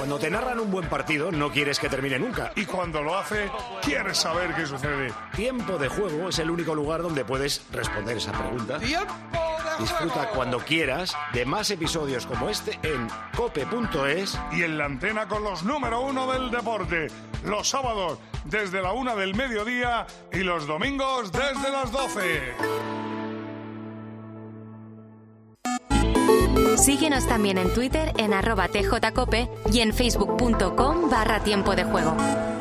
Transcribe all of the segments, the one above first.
Cuando te narran un buen partido, no quieres que termine nunca. Y cuando lo hace, quieres saber qué sucede. Tiempo de Juego es el único lugar donde puedes responder esa pregunta. ¡Tiempo de juego! Disfruta cuando quieras de más episodios como este en cope.es. Y en la antena con los número 1 del deporte. Los sábados desde la 1 del mediodía y los domingos desde las 12. Síguenos también en Twitter en @tjcope y en facebook.com/tiempo de juego.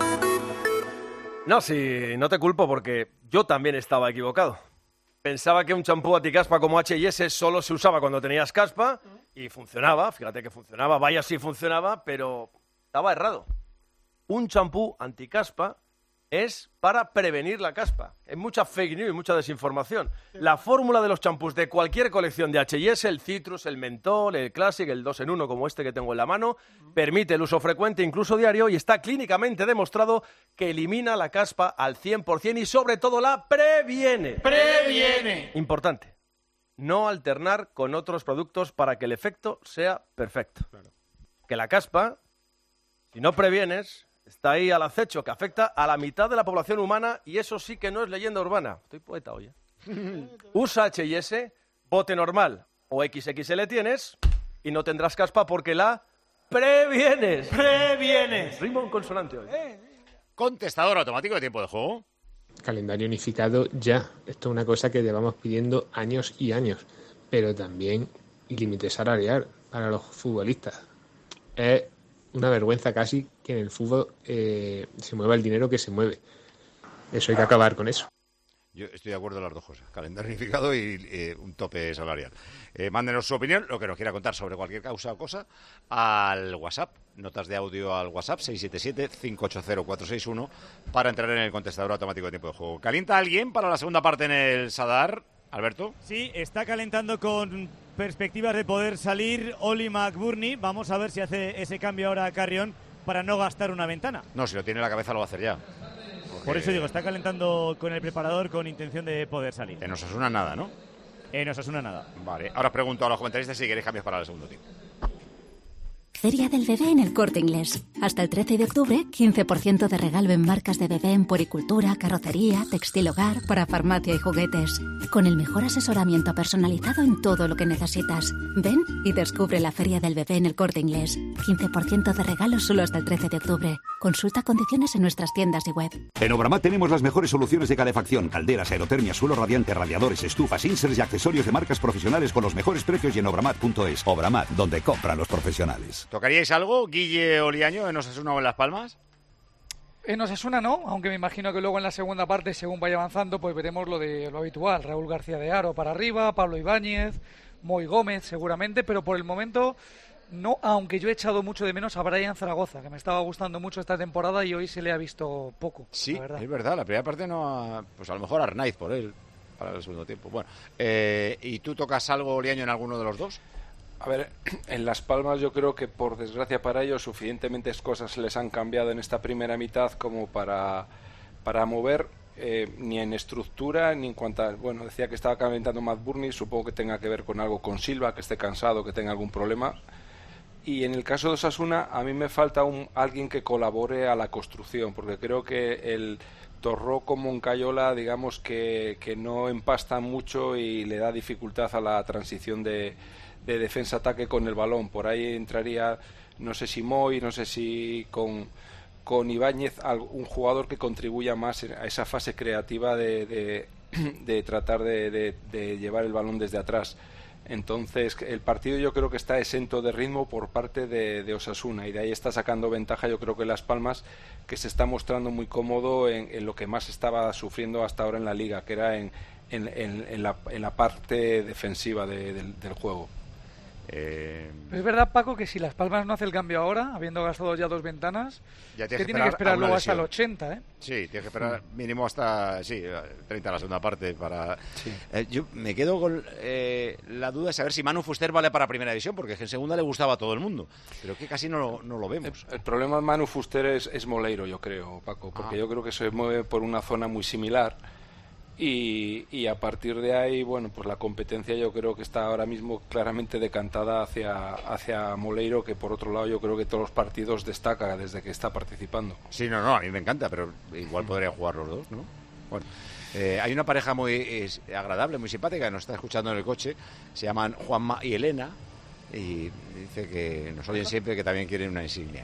No, sí, no te culpo porque yo también estaba equivocado. Pensaba que un champú anticaspa como H&S solo se usaba cuando tenías caspa y funcionaba, fíjate que funcionaba, vaya si funcionaba, pero estaba errado. Un champú anticaspa es para prevenir la caspa. Es mucha fake news y mucha desinformación. La fórmula de los champús de cualquier colección de H&S, el Citrus, el Mentol, el Classic, el 2 en 1 como este que tengo en la mano, permite el uso frecuente, incluso diario, y está clínicamente demostrado que elimina la caspa al 100% y sobre todo la previene. ¡Previene! Importante, no alternar con otros productos para que el efecto sea perfecto. Claro. Que la caspa, si no previenes, está ahí al acecho, que afecta a la mitad de la población humana y eso sí que no es leyenda urbana. Estoy poeta hoy, ¿eh? Usa H&S, bote normal o XXL tienes y no tendrás caspa porque la previenes. ¡Previenes! Rimo en consonante hoy. Contestador automático de tiempo de juego. Calendario unificado ya. Esto es una cosa que llevamos pidiendo años y años. Pero también límite salarial para los futbolistas. Es una vergüenza casi que en el fútbol se mueva el dinero que se mueve. Eso hay que acabar con eso. Yo estoy de acuerdo en las dos cosas, calendario unificado y un tope salarial. Mándenos su opinión, lo que nos quiera contar sobre cualquier causa o cosa, al WhatsApp, notas de audio al WhatsApp 677-580-461 para entrar en el contestador automático de tiempo de juego. ¿Calienta alguien para la segunda parte en el Sadar, Alberto? Sí, está calentando con perspectivas de poder salir Oli McBurney. Vamos a ver si hace ese cambio ahora a Carrión para no gastar una ventana. No, si lo tiene en la cabeza lo va a hacer ya. Por eso digo, está calentando con el preparador con intención de poder salir. En Osasuna nada, ¿no? En Osasuna nada. Vale, ahora os pregunto a los comentaristas si queréis cambios para el segundo tiempo. Feria del Bebé en El Corte Inglés. Hasta el 13 de octubre, 15% de regalo en marcas de bebé en puericultura, carrocería, textil hogar, para farmacia y juguetes. Con el mejor asesoramiento personalizado en todo lo que necesitas. Ven y descubre la Feria del Bebé en El Corte Inglés. 15% de regalo solo hasta el 13 de octubre. Consulta condiciones en nuestras tiendas y web. En Obramat tenemos las mejores soluciones de calefacción, calderas, aerotermia, suelo radiante, radiadores, estufas, inserts y accesorios de marcas profesionales con los mejores precios y en obramat.es. Obramat, donde compran los profesionales. ¿Tocaríais algo, Guille Oliaño, en Osasuna o en Las Palmas? En Osasuna no, aunque me imagino que luego en la segunda parte, según vaya avanzando, pues veremos lo habitual. Raúl García de Haro para arriba, Pablo Ibáñez, Moy Gómez seguramente, pero por el momento no, aunque yo he echado mucho de menos a Brian Zaragoza, que me estaba gustando mucho esta temporada y hoy se le ha visto poco. Sí, la verdad. es verdad, la primera parte no, pues a lo mejor Arnaiz por él, para el segundo tiempo. Bueno, ¿y tú tocas algo, Oliaño, en alguno de los dos? A ver, en Las Palmas yo creo que por desgracia para ellos suficientemente cosas les han cambiado en esta primera mitad como para mover ni en estructura ni en cuanto a, bueno, decía que estaba calentando Matt Burney, supongo que tenga que ver con algo con Silva, que esté cansado, que tenga algún problema. Y en el caso de Osasuna a mí me falta alguien que colabore a la construcción, porque creo que el Torró como un Cayola, digamos que no empasta mucho y le da dificultad a la transición de defensa-ataque con el balón. Por ahí entraría, no sé si Moy, no sé si con Ibáñez, un jugador que contribuya más a esa fase creativa de tratar de llevar el balón desde atrás. Entonces el partido yo creo que está exento de ritmo por parte de Osasuna y de ahí está sacando ventaja yo creo que Las Palmas, que se está mostrando muy cómodo en lo que más estaba sufriendo hasta ahora en la liga, que era en la parte defensiva del juego. Es verdad, Paco, que si Las Palmas no hace el cambio ahora, habiendo gastado ya 2 ventanas, ya que tiene que esperar luego hasta el 80, ¿eh? Sí, tiene que esperar mínimo hasta 30 a la segunda parte para... Sí. Yo me quedo con la duda de saber si Manu Fuster vale para primera división, porque en segunda le gustaba a todo el mundo, pero que casi no lo vemos. El problema de Manu Fuster es Moleiro, yo creo, Paco, porque yo creo que se mueve por una zona muy similar y a partir de ahí, bueno, pues la competencia yo creo que está ahora mismo claramente decantada hacia Moleiro, que por otro lado yo creo que todos los partidos destaca desde que está participando. Sí, no, a mí me encanta, pero igual podría jugar los dos, ¿no? Bueno, hay una pareja muy agradable, muy simpática, que nos está escuchando en el coche, se llaman Juanma y Elena, y dice que nos oyen siempre, que también quieren una insignia.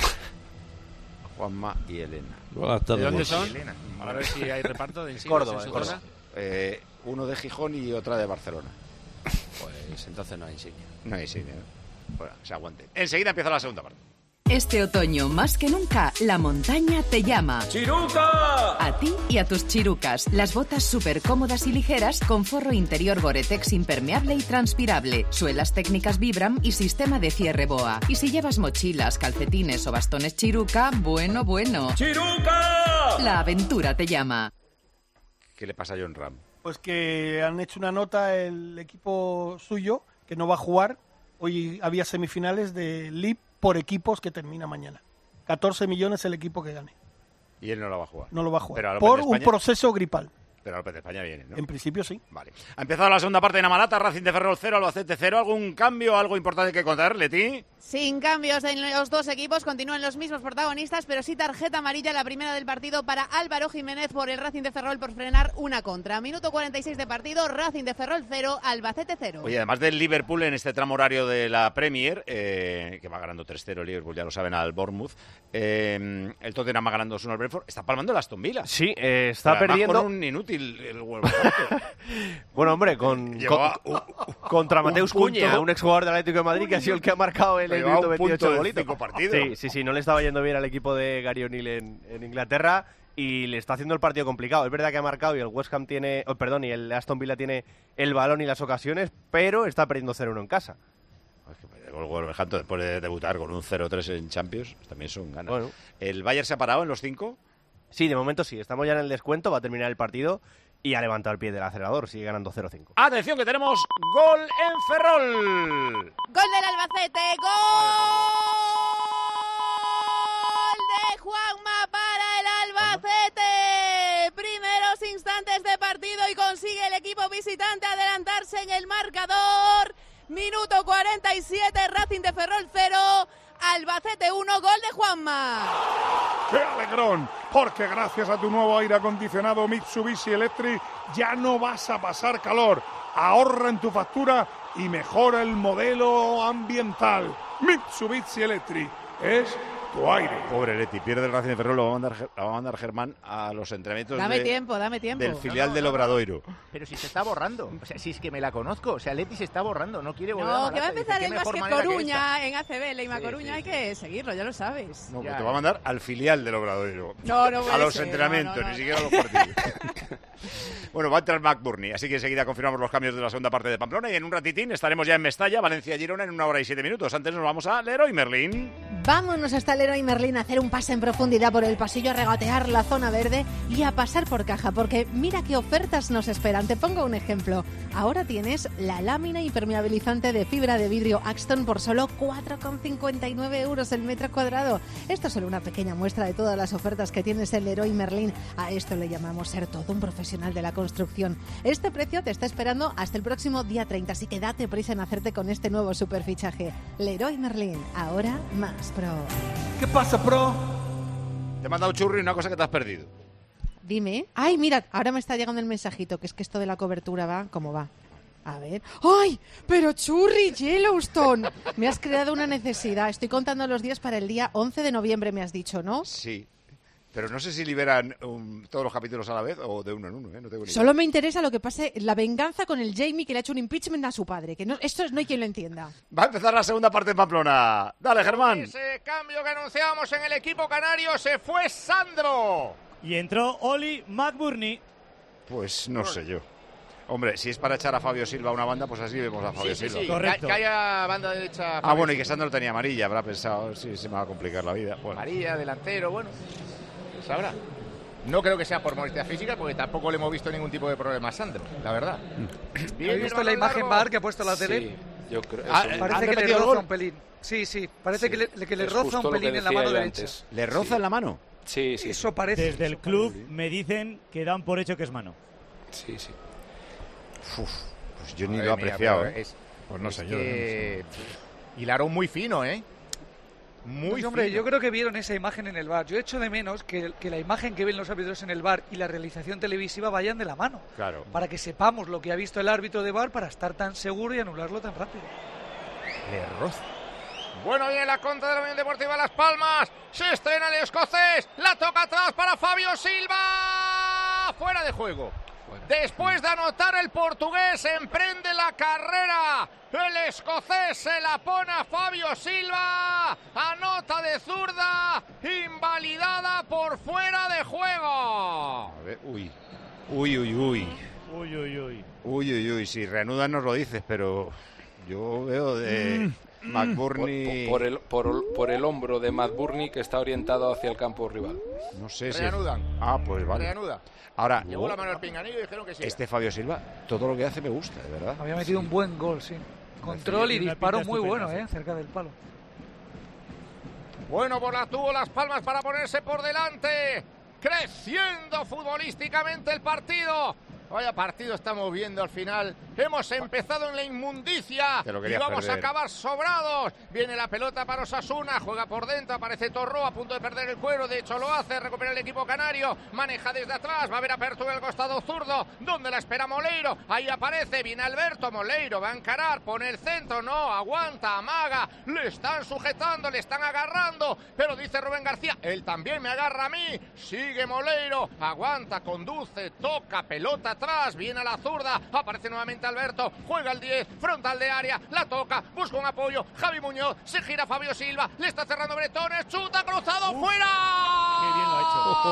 Juanma y Elena. ¿De dónde son? A ver si hay reparto de insignias. Córdoba, en su Córdoba. zona. Uno de Gijón y otra de Barcelona. Pues entonces no hay insignia. No hay insignia, ¿no? Bueno, se aguante. Enseguida empieza la segunda parte. Este otoño, más que nunca, la montaña te llama. ¡Chiruca! A ti y a tus chirucas. Las botas súper cómodas y ligeras con forro interior Gore-Tex impermeable y transpirable, suelas técnicas Vibram y sistema de cierre BOA. Y si llevas mochilas, calcetines o bastones Chiruca, bueno. ¡Chiruca! La aventura te llama. ¿Qué le pasa a John Ram? Pues que han hecho una nota el equipo suyo, que no va a jugar. Hoy había semifinales de LIB por equipos que termina mañana. 14 millones el equipo que gane. Y él no lo va a jugar. No lo va a jugar. Pero a por López de un España, proceso gripal. Pero a López de España viene, ¿no? En principio sí. Vale. Ha empezado la segunda parte de Namalata, Racing de Ferrol 0, Albacete 0. ¿Algún cambio, algo importante que contar, Leti? Sin cambios en los dos equipos, continúan los mismos protagonistas, pero sí tarjeta amarilla, la primera del partido para Álvaro Jiménez por el Racing de Ferrol por frenar una contra. Minuto 46 de partido, Racing de Ferrol 0, Albacete 0. Oye, además del Liverpool en este tramo horario de la Premier, que va ganando 3-0 el Liverpool, ya lo saben, al Bournemouth, el Tottenham va ganando 2-1 al Brentford, está palmando el Aston Villa. Sí, está pero perdiendo. con un inútil el Wolverhampton. Bueno, hombre, contra Mateus Cunha, un exjugador del Atlético de Madrid, que ha sido el que ha marcado el minuto 28 el bolito. Sí, no le estaba yendo bien al equipo de Gary O'Neill en Inglaterra y le está haciendo el partido complicado. Es verdad que ha marcado y el West Ham tiene, y el Aston Villa tiene el balón y las ocasiones, pero está perdiendo 0-1 en casa. El Wolverhampton, después de debutar con un 0-3 en Champions, también son ganas. Bueno. ¿El Bayern se ha parado en los 5? Sí, de momento sí. Estamos ya en el descuento, va a terminar el partido y ha levantado el pie del acelerador, sigue ganando 0-5. Atención, que tenemos gol en Ferrol. Gol del Albacete, gol de Juanma para el Albacete. Primeros instantes de partido y consigue el equipo visitante adelantarse en el marcador. Minuto 47, Racing de Ferrol 0, Albacete 1, gol de Juanma. ¡Qué alegrón! Porque gracias a tu nuevo aire acondicionado Mitsubishi Electric ya no vas a pasar calor. Ahorra en tu factura y mejora el modelo ambiental. Mitsubishi Electric es tu aire. Pobre Leti, pierde el Racing de Ferrol, lo va a mandar Germán a los entrenamientos Dame tiempo. del filial del Obradoiro. Pero si se está borrando, o sea, si es que me la conozco, o sea, Leti se está borrando, no quiere volver a No, Malata. que va a empezar Dice, el ¿qué mejor Básquet manera que Coruña en ACB, Leima Coruña, hay que seguirlo, ya lo sabes. No, pues te va a mandar al filial del Obradoiro. No a puede los ser, entrenamientos, no. ni siquiera a los partidos. Bueno, va a entrar McBurney, así que enseguida confirmamos los cambios de la segunda parte de Pamplona y en un ratitín estaremos ya en Mestalla, Valencia-Girona en 1 hora y 7 minutos. Antes nos vamos a Leroy Merlin. Vámonos hasta Leroy Merlin a hacer un pase en profundidad por el pasillo, a regatear la zona verde y a pasar por caja, porque mira qué ofertas nos esperan. Te pongo un ejemplo. Ahora tienes la lámina impermeabilizante de fibra de vidrio Axton por solo 4,59 euros el metro cuadrado. Esto es solo una pequeña muestra de todas las ofertas que tienes en Leroy Merlin. A esto le llamamos ser todo un profesional de la construcción. Este precio te está esperando hasta el próximo día 30, así que date prisa en hacerte con este nuevo superfichaje. Leroy Merlin, ahora más pro. ¿Qué pasa, pro? Te he mandado churri una cosa que te has perdido. Dime. Ay, mira, ahora me está llegando el mensajito, que es que esto de la cobertura va como va. A ver. ¡Ay! ¡Pero churri, Yellowstone! Me has creado una necesidad. Estoy contando los días para el día 11 de noviembre, me has dicho, ¿no? Sí. Pero no sé si liberan todos los capítulos a la vez o de uno en uno, ¿eh? No tengo ni idea. Solo me interesa lo que pase, la venganza con el Jamie que le ha hecho un impeachment a su padre. Que no, esto no hay quien lo entienda. Va a empezar la segunda parte en Pamplona. Dale, Germán. Ese cambio que anunciábamos en el equipo canario, se fue Sandro. Y entró Oli McBurney. Pues no sé yo. Hombre, si es para echar a Fabio Silva a una banda, pues así vemos a Fabio Silva. Sí. Correcto. Que haya banda derecha. Ah, bueno, y que Sandro tenía amarilla, habrá pensado, sí, se me va a complicar la vida. Bueno. Amarilla, delantero, bueno, sabrá. No creo que sea por molestia física, porque tampoco le hemos visto ningún tipo de problema a Sandro, la verdad. ¿Habéis visto la imagen Bar que ha puesto la tele? Sí, yo creo. Parece que le roza un pelín. Sí, parece que le roza un pelín en la mano derecha. ¿Le roza en la mano? Sí. Eso parece. Desde el club me dicen que dan por hecho que es mano. Sí, sí. Pues yo ni Madre lo he mía, apreciado. pero Pues no es sé que... Hilaron muy fino, ¿eh? Muy Pues, hombre, fino. yo creo que vieron esa imagen en el VAR. Yo echo de menos que la imagen que ven los árbitros en el VAR y la realización televisiva vayan de la mano. Claro. Para que sepamos lo que ha visto el árbitro de VAR para estar tan seguro y anularlo tan rápido. Le roza. Bueno, viene la contra de la Unión Deportiva Las Palmas. Se estrena el escocés. La toca atrás para Fabio Silva. Fuera de juego. Después de anotar el portugués, emprende la carrera. El escocés se la pone a Fabio Silva. Anota de zurda. Invalidada por fuera de juego. A ver, uy. Si reanudan nos lo dices, pero yo veo de McBurney... Por el hombro de McBurney, que está orientado hacia el campo rival. No sé si... Reanudan. Pues vale. Reanuda. Ahora, Llevó la mano al pinganillo y dijeron que sí. este Fabio Silva, todo lo que hace me gusta, de verdad. Había metido un buen gol, sí. Control y disparo muy bueno, cerca del palo. Bueno, pues la tuvo Las Palmas para ponerse por delante. Creciendo futbolísticamente el partido. Vaya partido estamos viendo al final. Hemos empezado en la inmundicia y vamos a acabar sobrados. Viene la pelota para Osasuna, juega por dentro, aparece Torró a punto de perder el cuero. De hecho lo hace, recupera el equipo canario, maneja desde atrás, va a haber apertura en el costado zurdo, donde la espera Moleiro. Ahí aparece, viene Alberto, Moleiro va a encarar, pone el centro, no, aguanta, amaga, le están sujetando, le están agarrando, pero dice Rubén García, él también me agarra a mí. Sigue Moleiro, aguanta, conduce, toca, pelota atrás, viene a la zurda, aparece nuevamente Alberto, juega el 10, frontal de área, la toca, busca un apoyo, Javi Muñoz, se gira Fabio Silva, le está cerrando Bretones, chuta, cruzado, ¡fuera! ¡Qué bien lo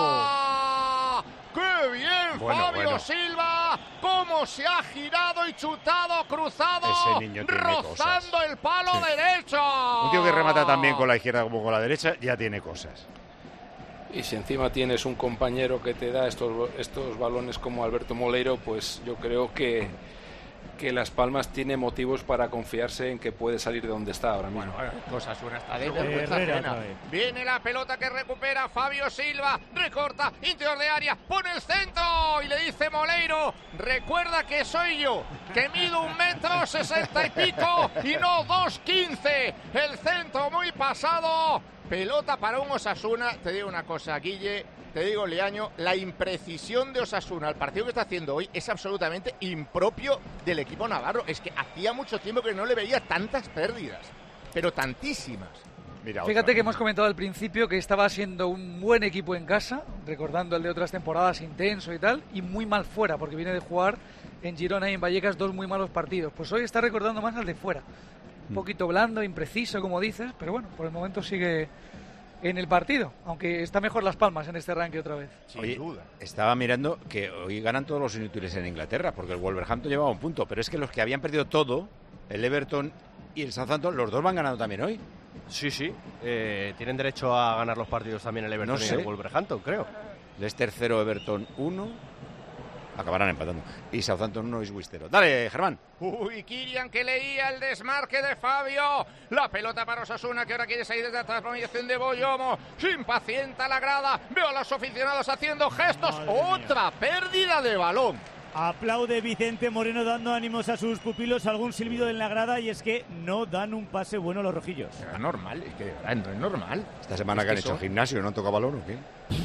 ha hecho! ¡Qué bien, Fabio Silva! ¡Cómo se ha girado y chutado, cruzado, Ese niño tiene rozando cosas. el palo derecho! Un tío que remata también con la izquierda como con la derecha, ya tiene cosas. Y si encima tienes un compañero que te da estos balones como Alberto Moleiro, pues yo creo que Las Palmas tiene motivos para confiarse en que puede salir de donde está ahora mismo. Osasuna está de vergüenza ajena. Viene la pelota que recupera Fabio Silva, recorta, interior de área, pone el centro y le dice Moleiro, recuerda que soy yo, que mido 1,60 m y pico y no 2,15. El centro muy pasado. Pelota para un Osasuna. Te digo una cosa, Guille, te digo, Leaño, la imprecisión de Osasuna, el partido que está haciendo hoy, es absolutamente impropio del equipo navarro. Es que hacía mucho tiempo que no le veía tantas pérdidas, pero tantísimas. Mira, fíjate que hemos comentado al principio que estaba siendo un buen equipo en casa, recordando el de otras temporadas, intenso y tal, y muy mal fuera, porque viene de jugar en Girona y en Vallecas 2 muy malos partidos. Pues hoy está recordando más al de fuera. Un poquito blando, impreciso, como dices, pero bueno, por el momento sigue en el partido, aunque está mejor Las Palmas en este arranque otra vez. Oye, estaba mirando que hoy ganan todos los inútiles en Inglaterra, porque el Wolverhampton llevaba un punto, pero es que los que habían perdido todo, el Everton y el Southampton, los dos van ganando también hoy. Sí, tienen derecho a ganar los partidos también el Everton y el Wolverhampton, creo. Leicester 0, Everton 1. Acabarán empatando. Y Southampton 1 y Ipswich 0. Dale, Germán. Uy, Kirian que leía el desmarque de Fabio. La pelota para Osasuna que ahora quiere salir desde atrás. Proyección de Boyomo. Se impacienta la grada. Veo a los aficionados haciendo gestos. Otra pérdida de balón. Aplaude Vicente Moreno dando ánimos a sus pupilos, algún silbido en la grada, y es que no dan un pase bueno los rojillos. Es normal, es que de verdad no es normal. Esta semana que han hecho gimnasio, ¿no han tocado balón o qué?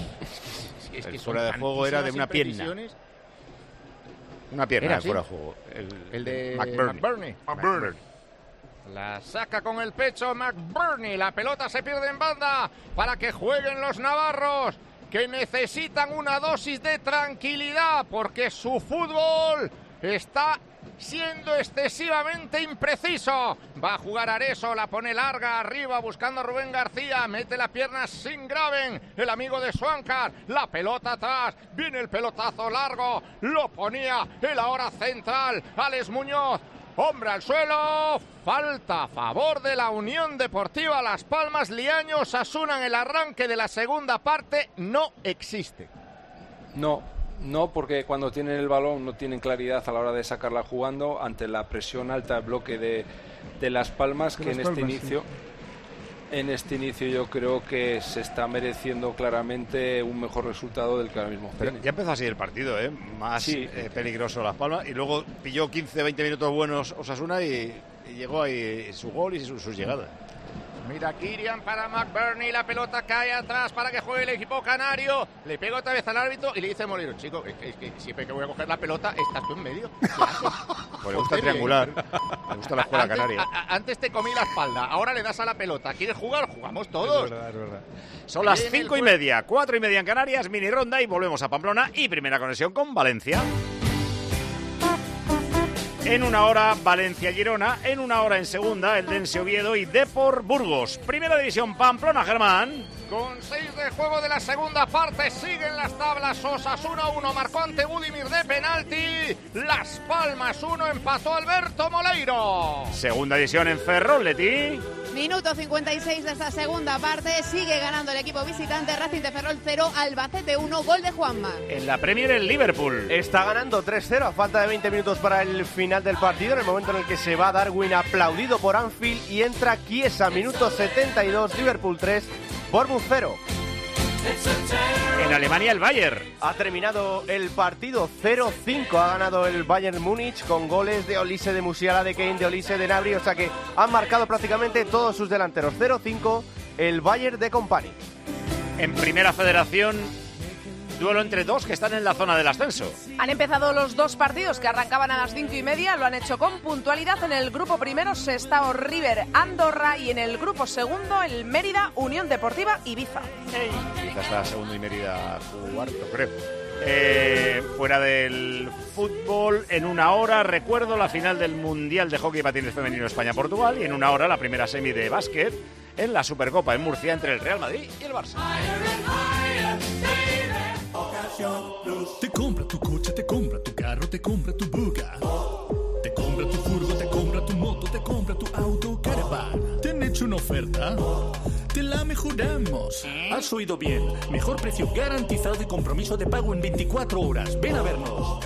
Es que el fuera de juego era de una pierna. Una pierna de fuera de juego. El de McBurney. La saca con el pecho McBurney. La pelota se pierde en banda para que jueguen los navarros, que necesitan una dosis de tranquilidad porque su fútbol está siendo excesivamente impreciso. Va a jugar Areso, la pone larga arriba buscando a Rubén García, mete la pierna sin Graven, el amigo de Swankar, la pelota atrás, viene el pelotazo largo, lo ponía el ahora central, Alex Muñoz. Hombre al suelo, falta a favor de la Unión Deportiva Las Palmas. Liaño, Osasuna en el arranque de la segunda parte no existe. No, porque cuando tienen el balón no tienen claridad a la hora de sacarla jugando ante la presión alta del bloque de Las Palmas, que en este inicio en este inicio yo creo que se está mereciendo claramente un mejor resultado del que ahora mismo Pero tiene. ya empezó así el partido, más peligroso Las Palmas, y luego pilló 15-20 minutos buenos Osasuna y llegó ahí su gol y sus llegadas. Mira, Kirian para McBurney, la pelota cae atrás para que juegue el equipo canario. Le pega otra vez al árbitro y le dice Molero, chico, es que siempre que voy a coger la pelota estás tú en medio. ¿Qué haces? Pues le gusta triangular, le gusta la escuela canaria. Antes te comí la espalda, ahora le das a la pelota. ¿Quieres jugar? Jugamos todos. Es verdad. Son las 5:30, 4:30 en Canarias, mini ronda y volvemos a Pamplona y primera conexión con Valencia. En una hora, Valencia-Girona. En una hora, en segunda, el Dense Oviedo y Depor Burgos. Primera división, Pamplona, Germán. Con 6 de juego de la segunda parte, siguen las tablas. Osasuna 1, marcó ante Budimir de penalti. Las Palmas 1, empató Alberto Moleiro. Segunda división en Ferrol, Leti. Minuto 56 de esta segunda parte, sigue ganando el equipo visitante. Racing de Ferrol 0, Albacete 1, gol de Juanma. En la Premier, el Liverpool. Está ganando 3-0 a falta de 20 minutos para el final del partido, en el momento en el que se va Darwin aplaudido por Anfield y entra Chiesa, minuto 72, Liverpool 3, Bournemouth 0. En Alemania, el Bayern. Ha terminado el partido 0-5. Ha ganado el Bayern Múnich con goles de Olise, de Musiala, de Kane, de Olise, de Gnabry. O sea que han marcado prácticamente todos sus delanteros. 0-5 el Bayern de Company. En Primera Federación, duelo entre dos que están en la zona del ascenso. Han empezado los dos partidos que arrancaban a las 5:30, lo han hecho con puntualidad. En el grupo primero, Sestao River Andorra, y en el grupo segundo, el Mérida Unión Deportiva Ibiza. Ibiza está segundo y Mérida cuarto, creo. Fuera del fútbol, en una hora, recuerdo la final del Mundial de Hockey Patines Femenino España-Portugal, y en una hora la primera semi de básquet en la Supercopa en Murcia entre el Real Madrid y el Barça. Te compra tu coche, te compra tu carro, te compra tu buga. Te compra tu furgo, te compra tu moto, te compra tu auto, caravan. ¿Te han hecho una oferta? Te la mejoramos. Has oído bien. Mejor precio garantizado y compromiso de pago en 24 horas. Ven a vernos.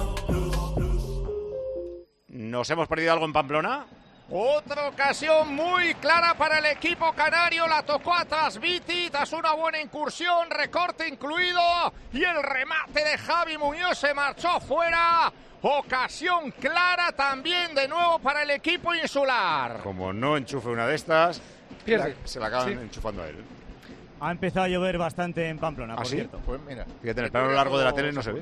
¿Nos hemos perdido algo en Pamplona? Otra ocasión muy clara para el equipo canario, la tocó atrás Viti tras una buena incursión, recorte incluido, y el remate de Javi Muñoz se marchó fuera. Ocasión clara también de nuevo para el equipo insular. Como no enchufe una de estas, pierde. Se la acaban enchufando a él. Ha empezado a llover bastante en Pamplona, por ¿sí? cierto. Pues mira, fíjate, en el plano largo de la tele no se ve.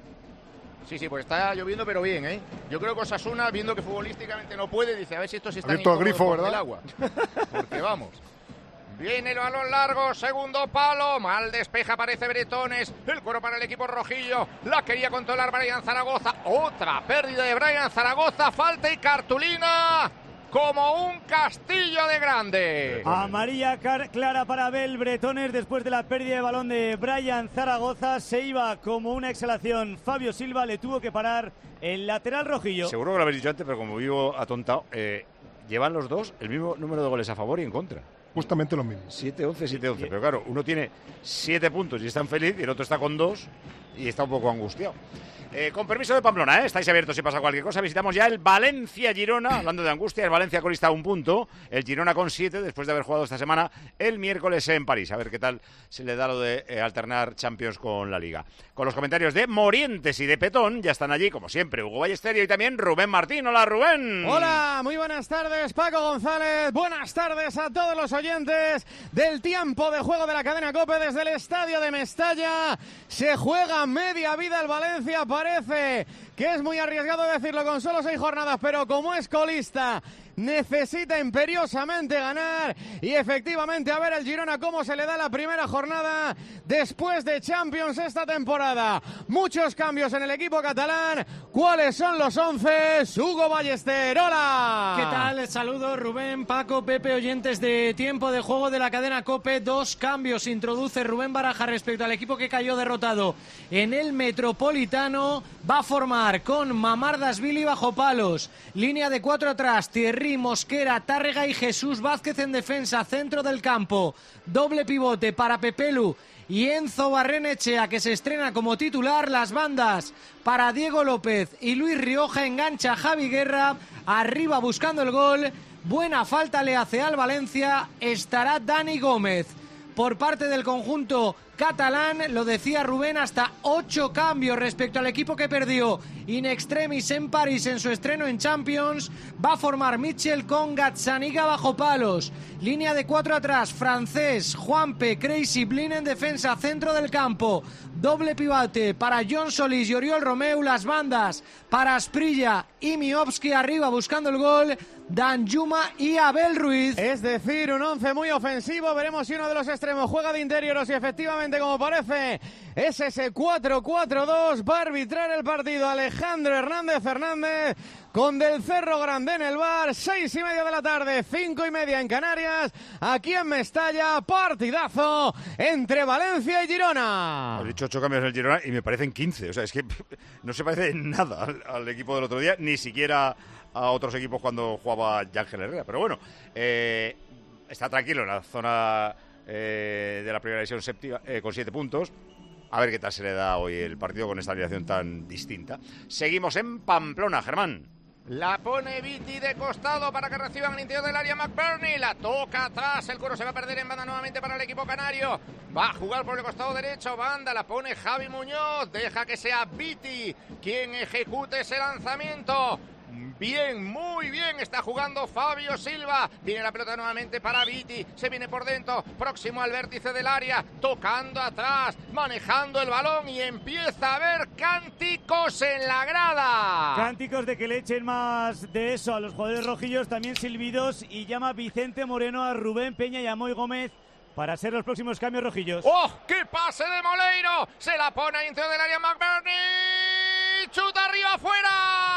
Sí, pues está lloviendo, pero bien, ¿eh? Yo creo que Osasuna, viendo que futbolísticamente no puede, dice, a ver si estos están abierto el grifo, ¿verdad? El agua. Porque vamos. Viene el balón largo, segundo palo, mal despeja, aparece Bretones, el cuero para el equipo rojillo, la quería controlar Brian Zaragoza, otra pérdida de Brian Zaragoza, falta y cartulina, como un castillo de grande. Amarilla clara para Abel Bretones después de la pérdida de balón de Brian Zaragoza. Se iba como una exhalación Fabio Silva, le tuvo que parar el lateral rojillo. Seguro que lo habéis dicho antes, pero como vivo atontado, llevan los dos el mismo número de goles a favor y en contra. Justamente lo mismo. 7-11, 7-11. Pero claro, uno tiene 7 puntos y está feliz, y el otro está con 2 y está un poco angustiado. Con permiso de Pamplona, estáis abiertos si pasa cualquier cosa. Visitamos ya el Valencia-Girona. Hablando de angustia, el Valencia colista a 1 punto. El Girona con 7, después de haber jugado esta semana el miércoles en París. A ver qué tal se le da lo de alternar Champions con la Liga. Con los comentarios de Morientes y de Petón, ya están allí, como siempre, Hugo Ballesterio y también Rubén Martín. Hola, Rubén. Hola, muy buenas tardes, Paco González. Buenas tardes a todos los oyentes del tiempo de juego de la cadena COPE desde el estadio de Mestalla. Se juega media vida el Valencia. Parece que es muy arriesgado decirlo con solo 6 jornadas, pero como es colista, necesita imperiosamente ganar. Y efectivamente, a ver el Girona cómo se le da la primera jornada después de Champions esta temporada. Muchos cambios en el equipo catalán. ¿Cuáles son los 11? Hugo Ballester, hola. ¿Qué tal? Saludos Rubén, Paco, Pepe, oyentes de tiempo de juego de la cadena COPE. 2 cambios introduce Rubén Baraja respecto al equipo que cayó derrotado en el Metropolitano. Va a formar con Mamardashvili bajo palos, línea de 4 atrás, Thierry, Mosquera, Tárrega y Jesús Vázquez en defensa, centro del campo, doble pivote para Pepelu y Enzo Barrenechea, que se estrena como titular. Las bandas para Diego López y Luis Rioja, engancha Javi Guerra, arriba buscando el gol Buena falta le hace al Valencia. Estará Dani Gómez. Por parte del conjunto catalán, lo decía Rubén, hasta 8 cambios respecto al equipo que perdió in extremis en París en su estreno en Champions. Va a formar Mitchell con Gazzaniga bajo palos. Línea de 4 atrás, Francés, Juanpe, Crazy, Blin en defensa, centro del campo. Doble pivote para John Solís y Oriol Romeu. Las bandas para Asprilla y Miovski arriba buscando el gol. Danjuma y Abel Ruiz. Es decir, un 11 muy ofensivo. Veremos si uno de los extremos juega de interior o si efectivamente, como parece, es ese 4-4-2. Va a arbitrar el partido Alejandro Hernández Fernández, con Del Cerro Grande en el bar. 6:30 de la tarde, 5:30 en Canarias. Aquí en Mestalla, partidazo entre Valencia y Girona. Has dicho 8 cambios en el Girona y me parecen 15. O sea, es que no se parece en nada al equipo del otro día, ni siquiera a otros equipos cuando jugaba Ángel Herrera. Pero bueno, está tranquilo en la zona de la primera división séptima, con 7 puntos. A ver qué tal se le da hoy el partido con esta alineación tan distinta. Seguimos en Pamplona, Germán. La pone Viti de costado para que reciban el interior del área McBurney. La toca atrás. El cuero se va a perder en banda nuevamente para el equipo canario. Va a jugar por el costado derecho. Banda, la pone Javi Muñoz. Deja que sea Viti quien ejecute ese lanzamiento. Bien, muy bien, está jugando Fabio Silva. Viene la pelota nuevamente para Viti. Se viene por dentro, próximo al vértice del área, tocando atrás, manejando el balón y empieza a haber cánticos en la grada. Cánticos de que le echen más de eso a los jugadores rojillos, también silbidos, y llama Vicente Moreno a Rubén Peña y a Moi Gómez para ser los próximos cambios rojillos. ¡Oh, qué pase de Moleiro! Se la pone al interior del área McBurney. ¡Chuta arriba, afuera!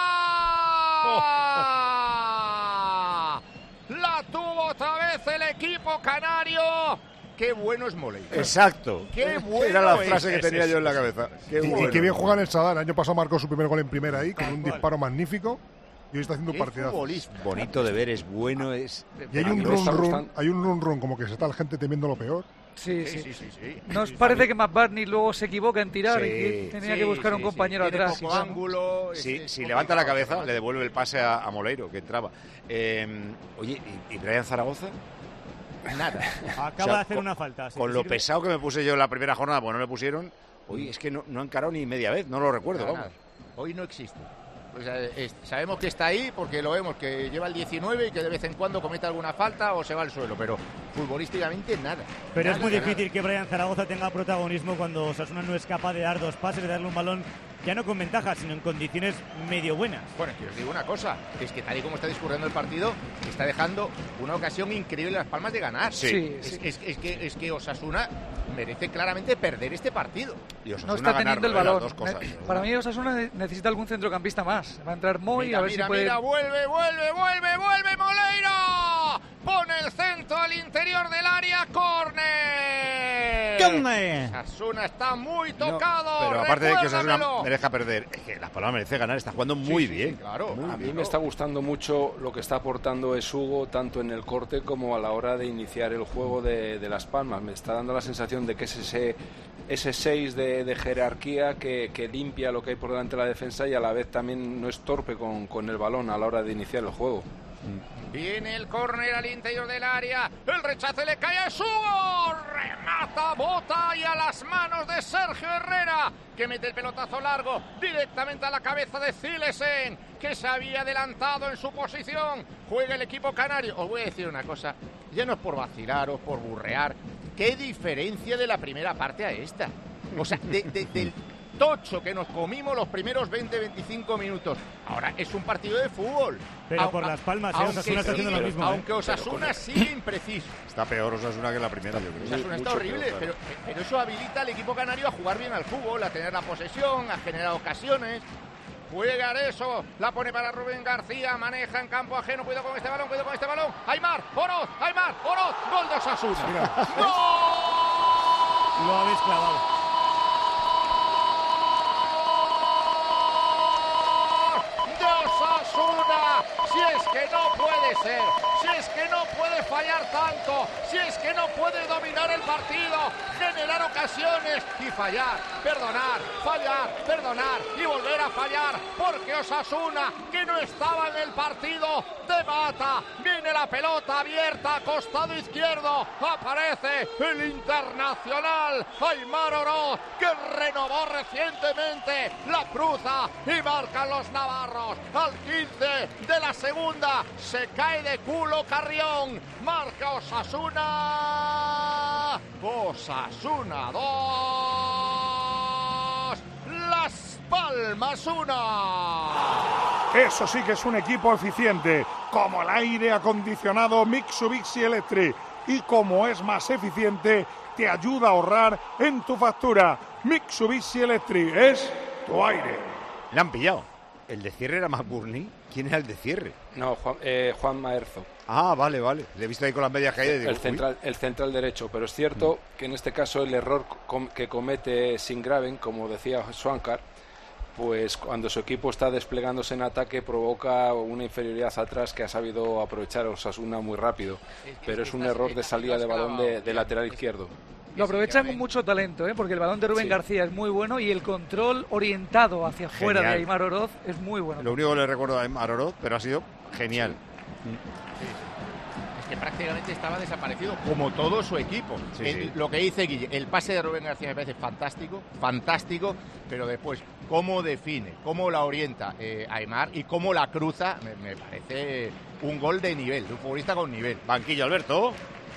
La tuvo otra vez el equipo canario. Qué bueno es Moleiro. Exacto. Qué bueno. Era la frase que tenía yo en la cabeza. Qué bueno. Y qué bien juega en el Sadar. El año pasado marcó su primer gol en primera ahí, con un disparo magnífico. Y hoy está haciendo un partidazo. Bonito de ver, es bueno, es... Y hay un run-run, como que se está la gente temiendo lo peor. Sí. Nos parece que McBurney luego se equivoca en tirar y que tenía que buscar un compañero atrás. Poco ángulo. Si levanta la cabeza, le devuelve el pase a Moleiro, que entraba. Oye, ¿y Brian Zaragoza? Nada. Acaba de hacer una falta. Con lo pesado que me puse yo en la primera jornada, pues no me pusieron. Oye, es que no ha encarado ni media vez, no lo recuerdo. Nada. Hoy no existe. Pues sabemos que está ahí porque lo vemos que lleva el 19 y que de vez en cuando comete alguna falta o se va al suelo, pero futbolísticamente nada. Pero nada, es muy difícil que Brian Zaragoza tenga protagonismo cuando Osasuna no es capaz de dar 2 pases, de darle un balón ya no con ventaja, sino en condiciones medio buenas. Bueno, que os digo una cosa, es que tal y como está discurriendo el partido, está dejando una ocasión increíble en Las Palmas de ganar. Sí. Es que Osasuna merece claramente perder este partido. Y Osasuna no está teniendo el balón. Dos cosas, para mí Osasuna necesita algún centrocampista más. Va a entrar Moi, a ver si puede... vuelve Moleiro. Pone el centro al interior del área, córner. Osasuna está muy tocado. Pero aparte de que Osasuna merezca perder, es que Las Palmas merece ganar, está jugando muy bien. Claro. A mí me está gustando mucho lo que está aportando Esugo, tanto en el corte como a la hora de iniciar el juego de Las Palmas. Me está dando la sensación de que es ese 6 de jerarquía que limpia lo que hay por delante de la defensa y a la vez también no es torpe con el balón a la hora de iniciar el juego. Viene el córner al interior del área, el rechace le cae a Esugo, remata, bota y a las manos de Sergio Herrera, que mete el pelotazo largo directamente a la cabeza de Zilesen, que se había adelantado en su posición. Juega el equipo canario. Os voy a decir una cosa, ya no es por vacilaros, por burrear, qué diferencia de la primera parte a esta. O sea, del tocho que nos comimos los primeros 20-25 minutos. Ahora es un partido de fútbol. Pero por Las Palmas, Osasuna está haciendo lo mismo. Aunque Osasuna sigue impreciso. Está peor Osasuna que la primera, yo creo. Osasuna está horrible, pero eso habilita al equipo canario a jugar bien al fútbol, a tener la posesión, a generar ocasiones. Juega Areso, la pone para Rubén García, maneja en campo ajeno, cuidado con este balón. Aimar, Oroz, gol de Osasuna. ¡Gol! Lo habéis clavado. Si es que no puede ser, si es que no puede fallar tanto, si es que no puede dominar el partido, generar ocasiones y fallar, perdonar, fallar, perdonar y volver a fallar, porque Osasuna, que no estaba en el partido, demata, viene la pelota abierta, costado izquierdo, aparece el internacional Aimar Oroz, que renovó recientemente, la cruza y marcan los navarros, al 15 de la segunda, se cae de culo Carrión, marca Osasuna, Osasuna 2, Las Palmas 1. Eso sí que es un equipo eficiente, como el aire acondicionado Mitsubishi Electric, y como es más eficiente, te ayuda a ahorrar en tu factura. Mitsubishi Electric es tu aire. Le han pillado. ¿El de cierre era McBurney? ¿Quién era el de cierre? No, Juan Maerzo. Ah, vale. Le he visto ahí con las medias caídas. El central derecho, pero es cierto que en este caso el error que comete Singraven, como decía Swankar, pues cuando su equipo está desplegándose en ataque provoca una inferioridad atrás que ha sabido aprovechar Osasuna muy rápido, pero es un error de salida de balón de lateral izquierdo. Lo aprovechan con mucho talento, porque el balón de Rubén García es muy bueno y el control orientado hacia afuera de Aimar Oroz es muy bueno. Lo único que le recuerdo a Aimar Oroz, pero ha sido genial. Es que prácticamente estaba desaparecido, como todo su equipo. Lo que dice Guille, el pase de Rubén García me parece fantástico, pero después cómo define, cómo la orienta Aimar y cómo la cruza, me parece un gol de nivel, de un futbolista con nivel. Banquillo, Alberto.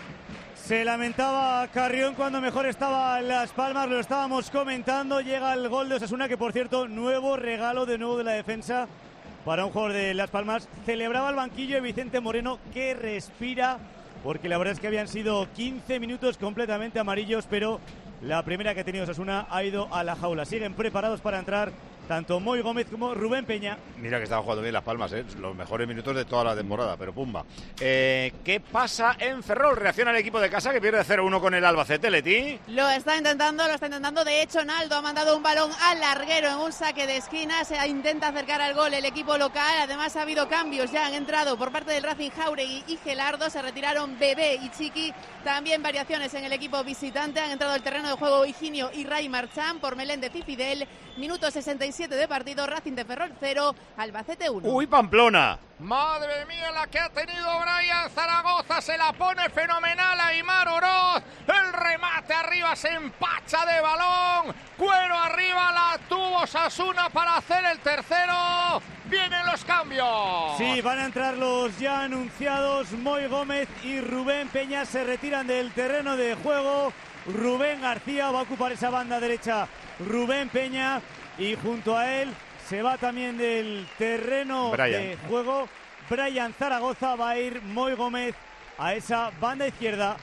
Se lamentaba Carrión cuando mejor estaba Las Palmas, lo estábamos comentando. Llega el gol de Osasuna, que por cierto, nuevo regalo de nuevo de la defensa para un jugador de Las Palmas. Celebraba el banquillo de Vicente Moreno, que respira, porque la verdad es que habían sido 15 minutos completamente amarillos, pero la primera que ha tenido Osasuna ha ido a la jaula. Siguen preparados para entrar tanto Moy Gómez como Rubén Peña. Mira que estaba jugando bien Las Palmas, los mejores minutos de toda la temporada, pero pumba. ¿Qué pasa en Ferrol? Reacciona el equipo de casa que pierde 0-1 con el Albacete, Leti. Lo está intentando. De hecho, Naldo ha mandado un balón al larguero en un saque de esquina. Se intenta acercar al gol el equipo local. Además, ha habido cambios. Ya han entrado por parte del Racing Jauregui y Gelardo. Se retiraron Bebé y Chiqui. También variaciones en el equipo visitante. Han entrado al terreno de juego Higinio y Ray Marchán por Meléndez y Fidel. Minuto 67 de partido. Racing de Ferrol 0, Albacete 1. ¡Uy, Pamplona! Madre mía, la que ha tenido Brian Zaragoza, se la pone fenomenal a Aimar Oroz, el remate arriba, se empacha de balón, Cuero arriba, la tuvo Osasuna para hacer el tercero, vienen los cambios. Sí, van a entrar los ya anunciados, Moy Gómez y Rubén Peña se retiran del terreno de juego, Rubén García va a ocupar esa banda derecha, Rubén Peña, y junto a él se va también del terreno de juego Brian Zaragoza, va a ir Moy Gómez a esa banda izquierda.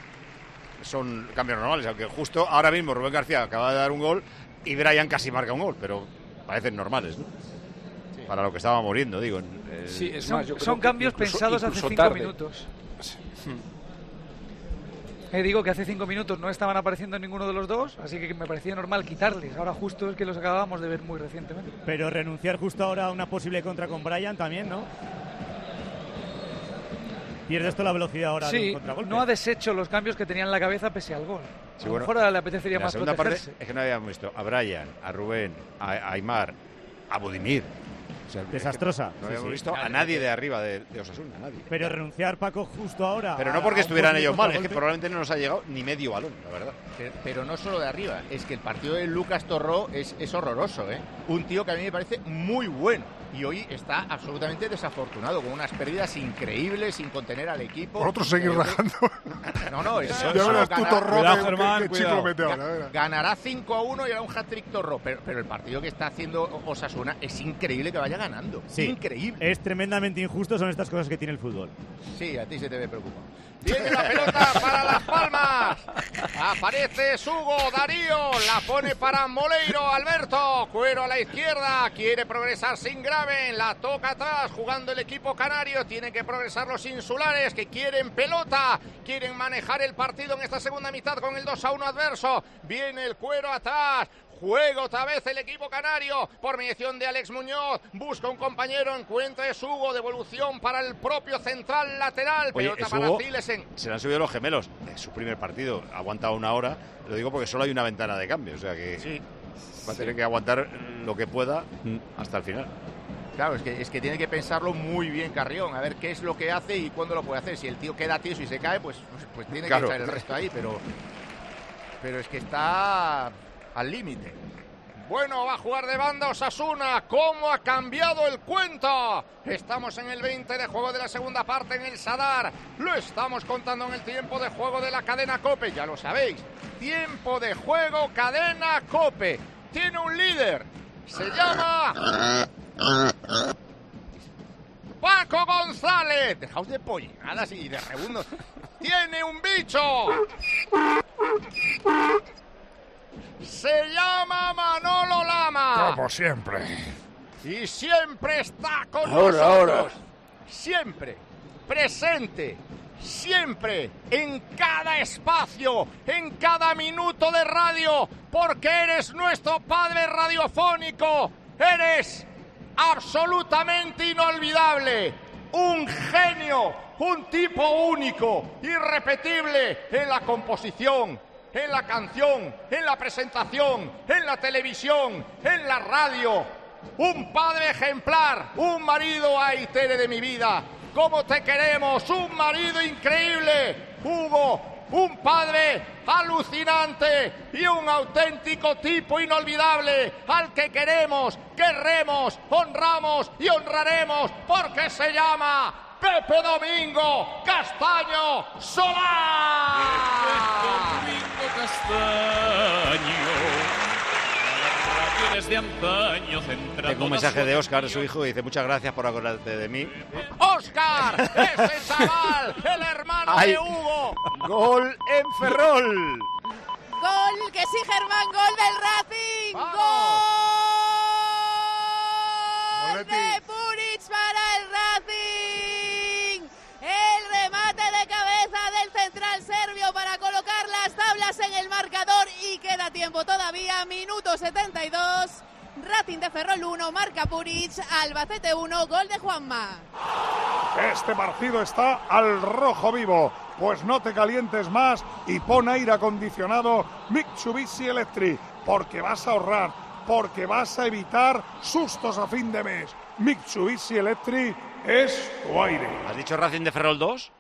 Son cambios normales, aunque justo ahora mismo Rubén García acaba de dar un gol y Brian casi marca un gol, pero parecen normales, ¿no? Sí. Para lo que estaba muriendo, digo. Sí, es más, son cambios pensados hace 5 minutos. Digo que hace 5 minutos no estaban apareciendo ninguno de los dos, así que me parecía normal quitarles. Ahora justo es que los acabamos de ver muy recientemente. Pero renunciar justo ahora a una posible contra con Brian también, ¿no? Pierde esto la velocidad ahora de un contragolpe. No ha deshecho los cambios que tenía en la cabeza pese al gol. Sí, bueno, ahora le apetecería más protegerse. La segunda parte es que no habíamos visto a Brian, a Rubén, a Aimar, a Budimir. O sea, desastrosa. No habíamos visto a nadie de arriba de Osasuna, nadie. Pero renunciar, Paco, justo ahora. Pero no porque estuvieran ellos mal, es que probablemente no nos ha llegado ni medio balón, la verdad. Pero no solo de arriba, es que el partido de Lucas Torró es horroroso, ¿eh? Un tío que a mí me parece muy bueno. Y hoy está absolutamente desafortunado, con unas pérdidas increíbles, sin contener al equipo. Por otro seguir rajando. No, eso ya verás tú, Torró, que chico mete ahora. Ganará 5-1 y hará un hat-trick Torró. Pero el partido que está haciendo Osasuna es increíble que vaya ganando. Sí, increíble. Es tremendamente injusto, son estas cosas que tiene el fútbol. Sí, a ti se te ve preocupado. Viene la pelota para Las Palmas. Aparece Hugo Darío. La pone para Moleiro. Alberto. Cuero a la izquierda. Quiere progresar Singraven. La toca atrás jugando el equipo canario. Tienen que progresar los insulares que quieren pelota. Quieren manejar el partido en esta segunda mitad con el 2-1 adverso. Viene el Cuero atrás. Juega otra vez el equipo canario por mediación de Alex Muñoz. Busca un compañero, encuentra es Hugo. Devolución para el propio central lateral. Oye, Pelota es para Hugo, Zilesen. se le han subido los gemelos. Es su primer partido. Ha aguantado una hora. Lo digo porque solo hay una ventana de cambio. O sea que va a tener que aguantar lo que pueda hasta el final. Claro, es que tiene que pensarlo muy bien Carrión, a ver qué es lo que hace y cuándo lo puede hacer. Si el tío queda tieso y se cae, pues tiene que echar el resto ahí, pero es que está al límite. Bueno, va a jugar de banda Osasuna. ¿Cómo ha cambiado el cuento? Estamos en el 20 de juego de la segunda parte en el Sadar. Lo estamos contando en el tiempo de juego de la cadena COPE, ya lo sabéis. Tiempo de juego, cadena COPE. Tiene un líder. Se llama Paco González. Dejaos de pollinadas y de rebundos. Tiene un bicho. Se llama Manolo Lama. Como siempre. Y siempre está con nosotros. Siempre. Presente. Siempre. En cada espacio. En cada minuto de radio. Porque eres nuestro padre radiofónico. Eres absolutamente inolvidable, un genio, un tipo único, irrepetible en la composición, en la canción, en la presentación, en la televisión, en la radio, un padre ejemplar, un marido aitere de mi vida, cómo te queremos, un marido increíble, Hugo. Un padre alucinante y un auténtico tipo inolvidable al que queremos, querremos, honramos y honraremos porque se llama Pepe Domingo Castaño Solá. Domingo Castaño. Desde antaño tengo un mensaje de Óscar, su hijo, y dice: muchas gracias por acordarte de mí. ¡Óscar! ¡Ese chaval! ¡El hermano de Hugo! ¡Gol en Ferrol! ¡Gol! ¡Que sí, Germán! ¡Gol del Racing! ¡Gol de Puric para el Racing! El remate de cabeza del central serbio para colocar las tablas en el marcador y queda tiempo todavía, minuto 72. Racing de Ferrol 1, marca Puric, Albacete 1, gol de Juanma. Este partido está al rojo vivo, pues no te calientes más y pon aire acondicionado Mitsubishi Electric, porque vas a ahorrar, porque vas a evitar sustos a fin de mes. Mitsubishi Electric es tu aire. ¿Has dicho Racing de Ferrol 2?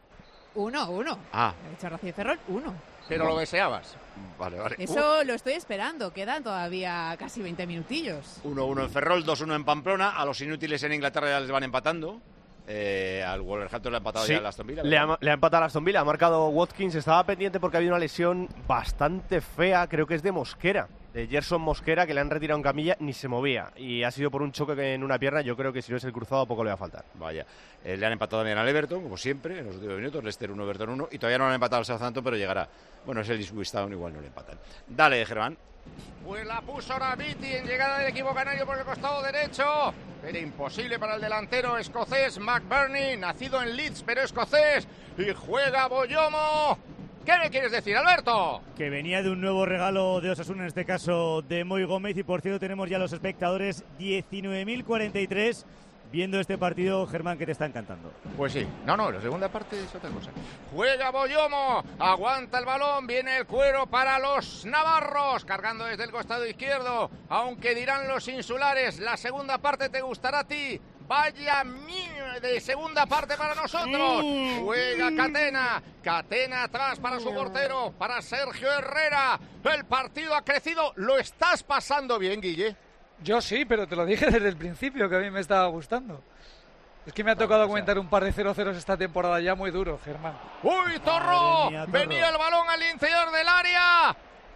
1. Ah. He dicho Racing de Ferrol 1. Pero lo deseabas. Vale. Eso lo estoy esperando, quedan todavía casi 20 minutillos. 1-1 en Ferrol, 2-1 en Pamplona. A los inútiles en Inglaterra ya les van empatando. Al Wolverhampton le ha empatado ya el Aston Villa. Le ha empatado al Aston Villa, ha marcado Watkins. Estaba pendiente porque había una lesión bastante fea, creo que es de Mosquera, de Gerson Mosquera, que le han retirado en camilla, ni se movía. Y ha sido por un choque en una pierna. Yo creo que si no es el cruzado, poco le va a faltar. Vaya. Le han empatado también al Everton, como siempre, en los últimos minutos. Leicester 1, Everton 1. Y todavía no han empatado al Southampton, pero llegará. Bueno, es el Ipswich Town, igual no le empatan. Dale, Germán. Pues la puso Naviti en llegada del equipo canario por el costado derecho. Era imposible para el delantero escocés McBurney, nacido en Leeds pero escocés. Y juega Boyomo. ¿Qué me quieres decir, Alberto? Que venía de un nuevo regalo de Osasuna, en este caso de Moi Gómez. Y por cierto tenemos ya los espectadores 19.043 viendo este partido, Germán, que te está encantando. Pues sí, no, la segunda parte es otra cosa. Juega Boyomo, aguanta el balón, viene el cuero para los navarros, cargando desde el costado izquierdo, aunque dirán los insulares, la segunda parte te gustará a ti. Vaya de segunda parte para nosotros. Juega Catena atrás para su portero, para Sergio Herrera. El partido ha crecido. ¿Lo estás pasando bien, Guille? Yo sí, pero te lo dije desde el principio que a mí me estaba gustando. Es que me ha tocado comentar un par de 0-0 esta temporada ya muy duro, Germán. ¡Uy, Torró! Venía el balón al interior del área.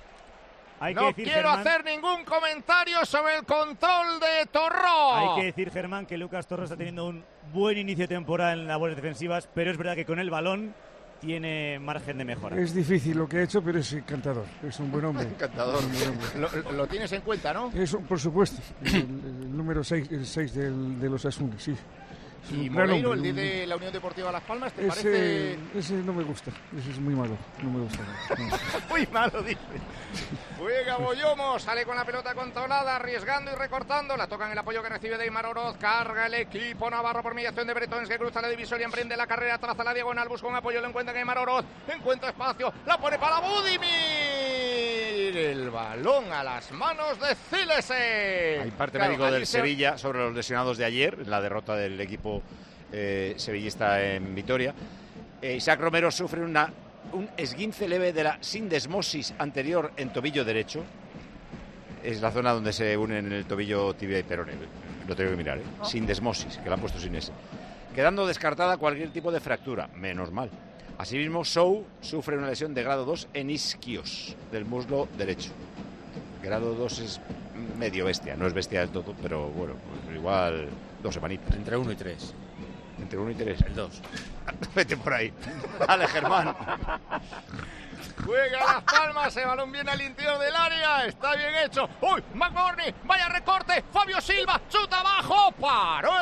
No quiero hacer ningún comentario sobre el control de Torró. Hay que decir, Germán, que Lucas Torró está teniendo un buen inicio de temporada en labores defensivas, pero es verdad que con el balón tiene margen de mejora. Es difícil lo que ha hecho, pero es encantador. Es un buen hombre. Encantador. Lo tienes en cuenta, ¿no? Eso, por supuesto. El número 6, el 6 de los Osasuna, sí. Y Un gran Moleiro, hombre, el 10 de la Unión Deportiva Las Palmas, ¿te ese, parece...? ese no me gusta, ese es muy malo, no me gusta. No. Muy malo, dice. Juega Boyomo, sale con la pelota controlada, arriesgando y recortando. La toca en el apoyo que recibe Deimar Oroz. Carga el equipo navarro por mediación de Bretons, que cruza la divisoria, emprende la carrera, traza la diagonal, busca un apoyo, lo encuentra Deimar Oroz. Encuentra espacio, la pone para Budimir. El balón a las manos de Zilesen. Hay parte Claro, médico del se- Sevilla sobre los lesionados de ayer, la derrota del equipo sevillista en Vitoria. Isaac Romero sufre un esguince leve de la sindesmosis anterior en tobillo derecho. Es la zona donde se unen el tobillo, tibia y peroné. Lo tengo que mirar, ¿eh? Sindesmosis, que la han puesto sin ese. Quedando descartada cualquier tipo de fractura, menos mal. Asimismo, Sou sufre una lesión de grado 2 en isquios del muslo derecho. Grado 2 es medio bestia, no es bestia del todo, pero bueno, pues igual 2 semanitas. Entre 1 y 3. Entre 1 y 3. El 2. Vete por ahí. Dale, Germán. Juega Las Palmas, el balón viene al interior del área, está bien hecho. ¡Uy! McBurney, vaya recorte, Fabio Silva, chuta abajo, paró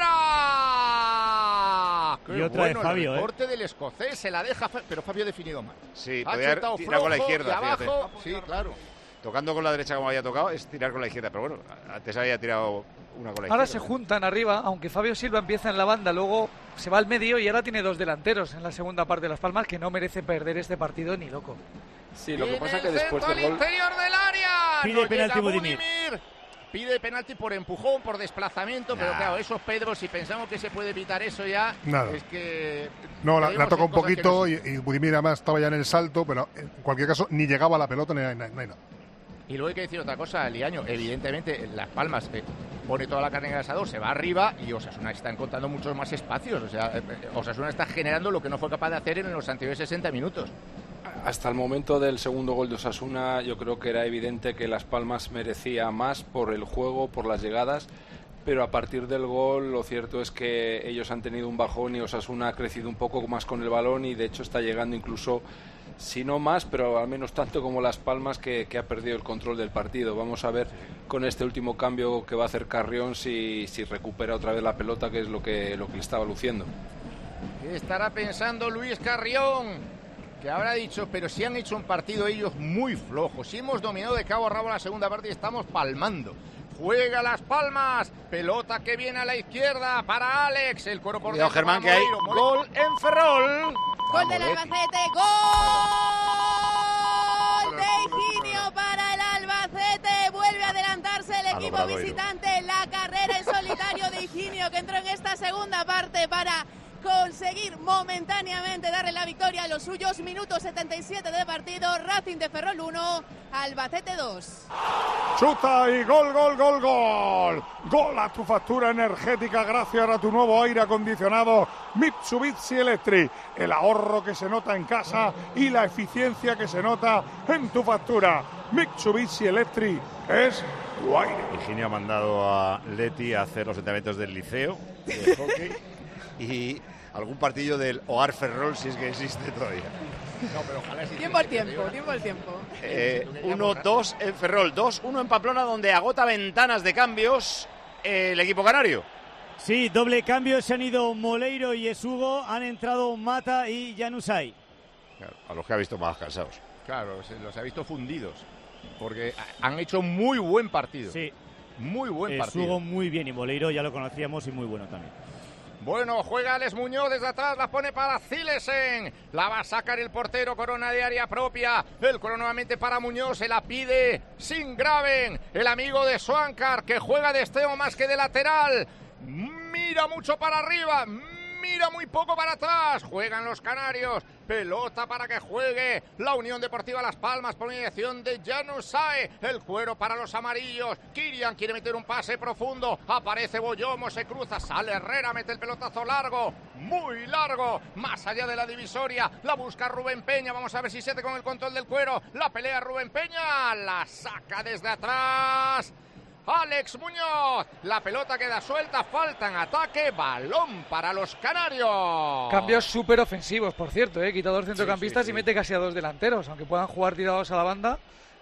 Herrera. Qué Y otra de Fabio, el recorte del escocés, se la deja, pero Fabio ha definido mal. Sí, Ha podía chutado tirar con la flojo izquierda, y abajo, fíjate. sí, claro. Tocando con la derecha como había tocado, es tirar con la izquierda. Pero bueno, antes había tirado una con la Ahora izquierda. se juntan arriba, aunque Fabio Silva empieza en la banda, luego se va al medio y ahora tiene 2 delanteros en la segunda parte de Las Palmas, que no merece perder este partido ni loco. Sí, lo que Viene pasa es que el después centro del al gol... interior del área. Pide No penalti llega Budimir. Pide penalti por empujón, por desplazamiento, pero claro, esos Pedro, si pensamos que se puede evitar eso ya, Nada. es que... No, la creemos toca en un cosas que poquito no y Budimir además estaba ya en el salto, pero en cualquier caso ni llegaba a la pelota ni nada. Y luego hay que decir otra cosa, Liaño. Evidentemente, Las Palmas pone toda la carne en el asador, se va arriba y Osasuna está encontrando muchos más espacios. O sea, Osasuna está generando lo que no fue capaz de hacer en los anteriores 60 minutos. Hasta el momento del segundo gol de Osasuna, yo creo que era evidente que Las Palmas merecía más por el juego, por las llegadas, pero a partir del gol lo cierto es que ellos han tenido un bajón y Osasuna ha crecido un poco más con el balón y de hecho está llegando incluso, si no más, pero al menos tanto como Las Palmas, que ha perdido el control del partido. Vamos a ver con este último cambio que va a hacer Carrión si recupera otra vez la pelota, que es lo que le estaba luciendo. ¿Qué estará pensando Luis Carrión? Que habrá dicho, pero si han hecho un partido ellos muy flojo, si hemos dominado de cabo a rabo la segunda parte y estamos palmando. Juega Las Palmas, pelota que viene a la izquierda para Alex, el coro por Cuidado, dentro Germán, para que hay Moleiro. gol en Ferrol. Gol del Albacete, gol de Higinio para el Albacete, vuelve a adelantarse el equipo Obradoiro. visitante, la carrera en solitario de Higinio que entró en esta segunda parte para conseguir momentáneamente darle la victoria a los suyos. Minuto 77 de partido, Racing de Ferrol 1, Albacete 2. Chuta y gol. Gol a tu factura energética gracias a tu nuevo aire acondicionado Mitsubishi Electric. El ahorro que se nota en casa y la eficiencia que se nota en tu factura. Mitsubishi Electric es tu aire. Higinio ha mandado a Leti a hacer los entrenamientos del liceo de hockey y algún partido del Hogar Ferrol, si es que existe todavía. No, pero ojalá sí. Tiempo al tiempo. 1-2 en Ferrol, 2-1 en Pamplona, donde agota ventanas de cambios el equipo canario. Sí, doble cambio, se han ido Moleiro y Esugo, han entrado Mata y Januzaj. Claro, a los que ha visto más cansados. Claro, los ha visto fundidos, porque han hecho muy buen partido. Sí. Muy buen partido. Esugo muy bien y Moleiro ya lo conocíamos y muy bueno también. Bueno, juega Alex Muñoz desde atrás, la pone para Zilesen. La va a sacar el portero, Corona de área propia. El Corona nuevamente para Muñoz, se la pide sin Graven. El amigo de Swankar, que juega de extremo más que de lateral. Mira mucho para arriba, mira muy poco para atrás. Juegan los canarios. Pelota para que juegue la Unión Deportiva Las Palmas por mediación de Januzaj. El cuero para los amarillos. Kirian quiere meter un pase profundo. Aparece Boyomo, se cruza, sale Herrera, mete el pelotazo largo, muy largo, más allá de la divisoria. La busca Rubén Peña. Vamos a ver si se hace con el control del cuero. La pelea Rubén Peña, la saca desde atrás Alex Muñoz. La pelota queda suelta, falta en ataque, balón para los canarios. Cambios súper ofensivos, por cierto, quita 2 centrocampistas y mete casi a 2 delanteros, aunque puedan jugar tirados a la banda.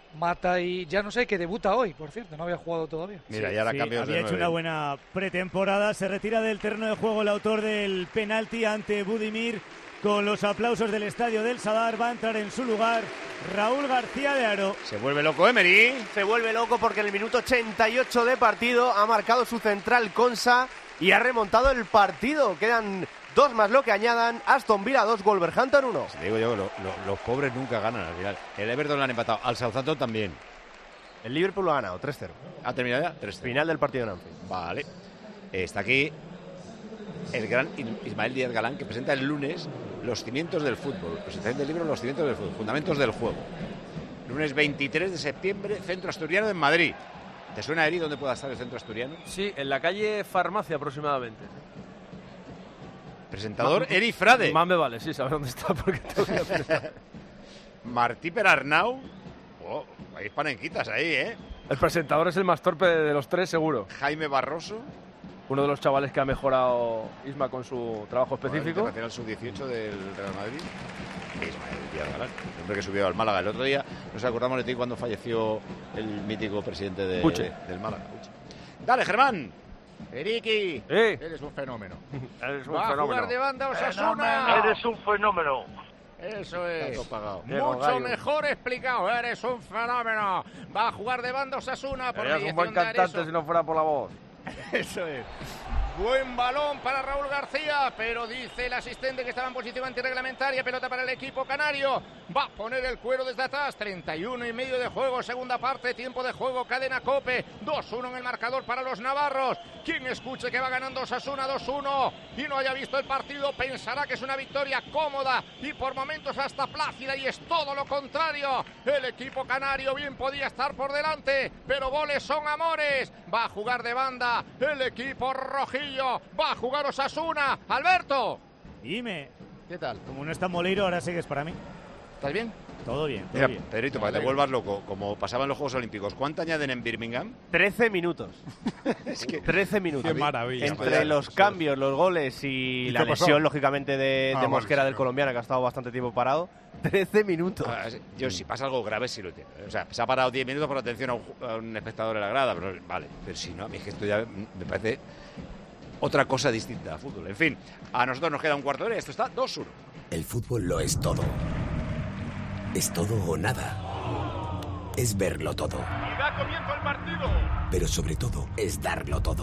Mata y ya no sé, que debuta hoy, por cierto, no había jugado todavía. Mira, ya la cambios había de hecho 9. una buena pretemporada. Se retira del terreno de juego el autor del penalti ante Budimir. Con los aplausos del estadio del Sadar va a entrar en su lugar Raúl García de Aro. Se vuelve loco Emery. Se vuelve loco porque en el minuto 88 de partido ha marcado su central Konsa y ha remontado el partido. Quedan 2 más lo que añadan. Aston Villa 2, Wolverhampton 1. Te digo yo, los pobres nunca ganan al final. El Everton lo han empatado, al Southampton también. El Liverpool lo ha ganado 3-0. ¿Ha terminado ya? 3-0. Final del partido en Anfield. Vale. Está aquí el gran Ismael Díaz Galán, que presenta el lunes Los cimientos del fútbol. Presentación del libro Los cimientos del fútbol, fundamentos del juego. Lunes 23 de septiembre, Centro Asturiano en Madrid. ¿Te suena, Eri, dónde pueda estar el Centro Asturiano? Sí, en la calle Farmacia aproximadamente. Presentador, Eri Frade. Más me vale, sí, saber dónde está porque tengo que apretar. Martí Perarnau. Oh, hay panenquitas ahí, ¿eh? El presentador es el más torpe de los 3, seguro. Jaime Barroso. Uno de los chavales que ha mejorado Isma con su trabajo específico. El internacional sub-18 del Real Madrid. Ismael Díaz Galán, el hombre que subió al Málaga el otro día. Nos acordamos de ti cuando falleció el mítico presidente del Málaga. Uche. Dale, Germán. Eriki, eres un fenómeno. Va a jugar de banda Osasuna. Eres un fenómeno. Eso es. Pagado. Mucho mejor explicado. Eres un fenómeno. Va a jugar de banda Osasuna. Serías un buen cantante si no fuera por la voz. Eso es. Buen balón para Raúl García, pero dice el asistente que estaba en posición antirreglamentaria. Pelota para el equipo canario. Va a poner el cuero desde atrás. 31,5 de juego, segunda parte, tiempo de juego, cadena COPE. 2-1 en el marcador para los navarros. Quien escuche que va ganando Osasuna 2-1 y no haya visto el partido pensará que es una victoria cómoda y por momentos hasta plácida, y es todo lo contrario. El equipo canario bien podía estar por delante, pero goles son amores. Va a jugar de banda el equipo rojillo. Va a jugar Osasuna. Alberto. Dime. ¿Qué tal? Como no está Moleiro, ahora sigues para mí. ¿Estás bien? Todo bien, todo Mira, bien. Pedrito, para que te vuelvas loco, como pasaba en los Juegos Olímpicos, ¿cuánto añaden en Birmingham? 13 minutos. Es que 13 minutos. Qué maravilla. Entre los cambios, los goles y la qué pasó? lesión, lógicamente, de vale, Mosquera, sí, del colombiano, que ha estado bastante tiempo parado. 13 minutos. Yo, si pasa algo grave, sí lo entiendo. O sea, se ha parado 10 minutos por atención a un espectador en la grada, pero vale. Pero si no, a mí es que esto ya me parece otra cosa distinta a fútbol. En fin, a nosotros nos queda un cuarto de hora y esto está 2-1. El fútbol lo es todo. Es todo o nada. Es verlo todo. Y da comienzo el partido. Pero sobre todo, es darlo todo.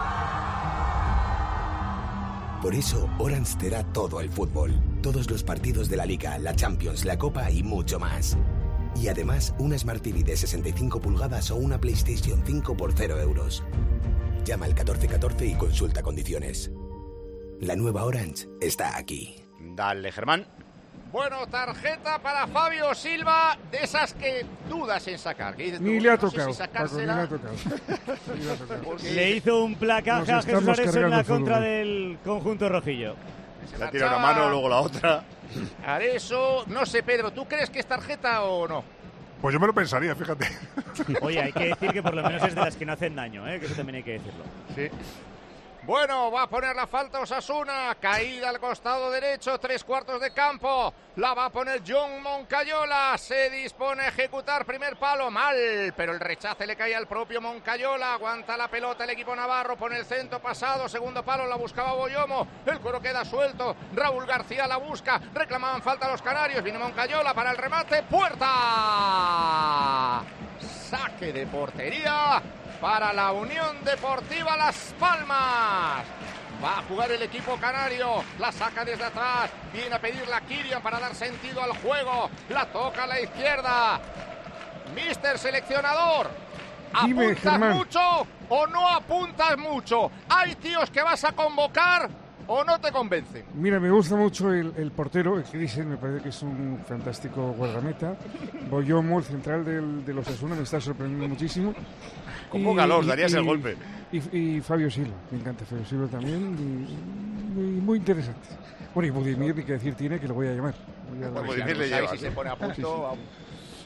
Por eso, Orange te da todo el fútbol. Todos los partidos de la Liga, la Champions, la Copa y mucho más. Y además, una Smart TV de 65 pulgadas o una PlayStation 5 por 0 euros. Llama al 1414 y consulta condiciones. La nueva Orange está aquí. Dale, Germán. Bueno, tarjeta para Fabio Silva, de esas que dudas en sacar. Que dices tú, Ni le ha no sé tocado, si Paco, ni sacársela. le ha tocado. Ni le ha tocado. Le hizo un placaje a Nos Jesús estamos Areso en la cargando el contra fútbol. del conjunto rojillo. Le ha tirado una mano, luego la otra. Areso, no sé, Pedro, ¿tú crees que es tarjeta o no? Pues yo me lo pensaría, fíjate. Oye, hay que decir que por lo menos es de las que no hacen daño, que eso también hay que decirlo. Sí. Bueno, va a poner la falta Osasuna, caída al costado derecho, 3/4 de campo, la va a poner John Moncayola, se dispone a ejecutar primer palo, mal, pero el rechace le cae al propio Moncayola, aguanta la pelota el equipo navarro, pone el centro pasado, segundo palo, la buscaba Boyomo, el cuero queda suelto, Raúl García la busca, reclamaban falta los canarios, viene Moncayola para el remate, puerta, saque de portería para la Unión Deportiva Las Palmas. Va a jugar el equipo canario, la saca desde atrás, viene a pedirla Kirian para dar sentido al juego, la toca a la izquierda. Mister seleccionador, Dime, ¿apuntas Germán. mucho o no apuntas mucho? ¿Hay tíos que vas a convocar o no te convencen? Mira, me gusta mucho el portero, el que dicen, me parece que es un fantástico guardameta. Boyomo, el central de los Osasuna, me está sorprendiendo muchísimo. Convócalos, darías el golpe. Y Fabio Silva, me encanta Fabio Silva también, y muy interesante. Bueno, y Budimir, ni que decir tiene, que lo voy a llamar. Budimir le lleva, si se pone a punto.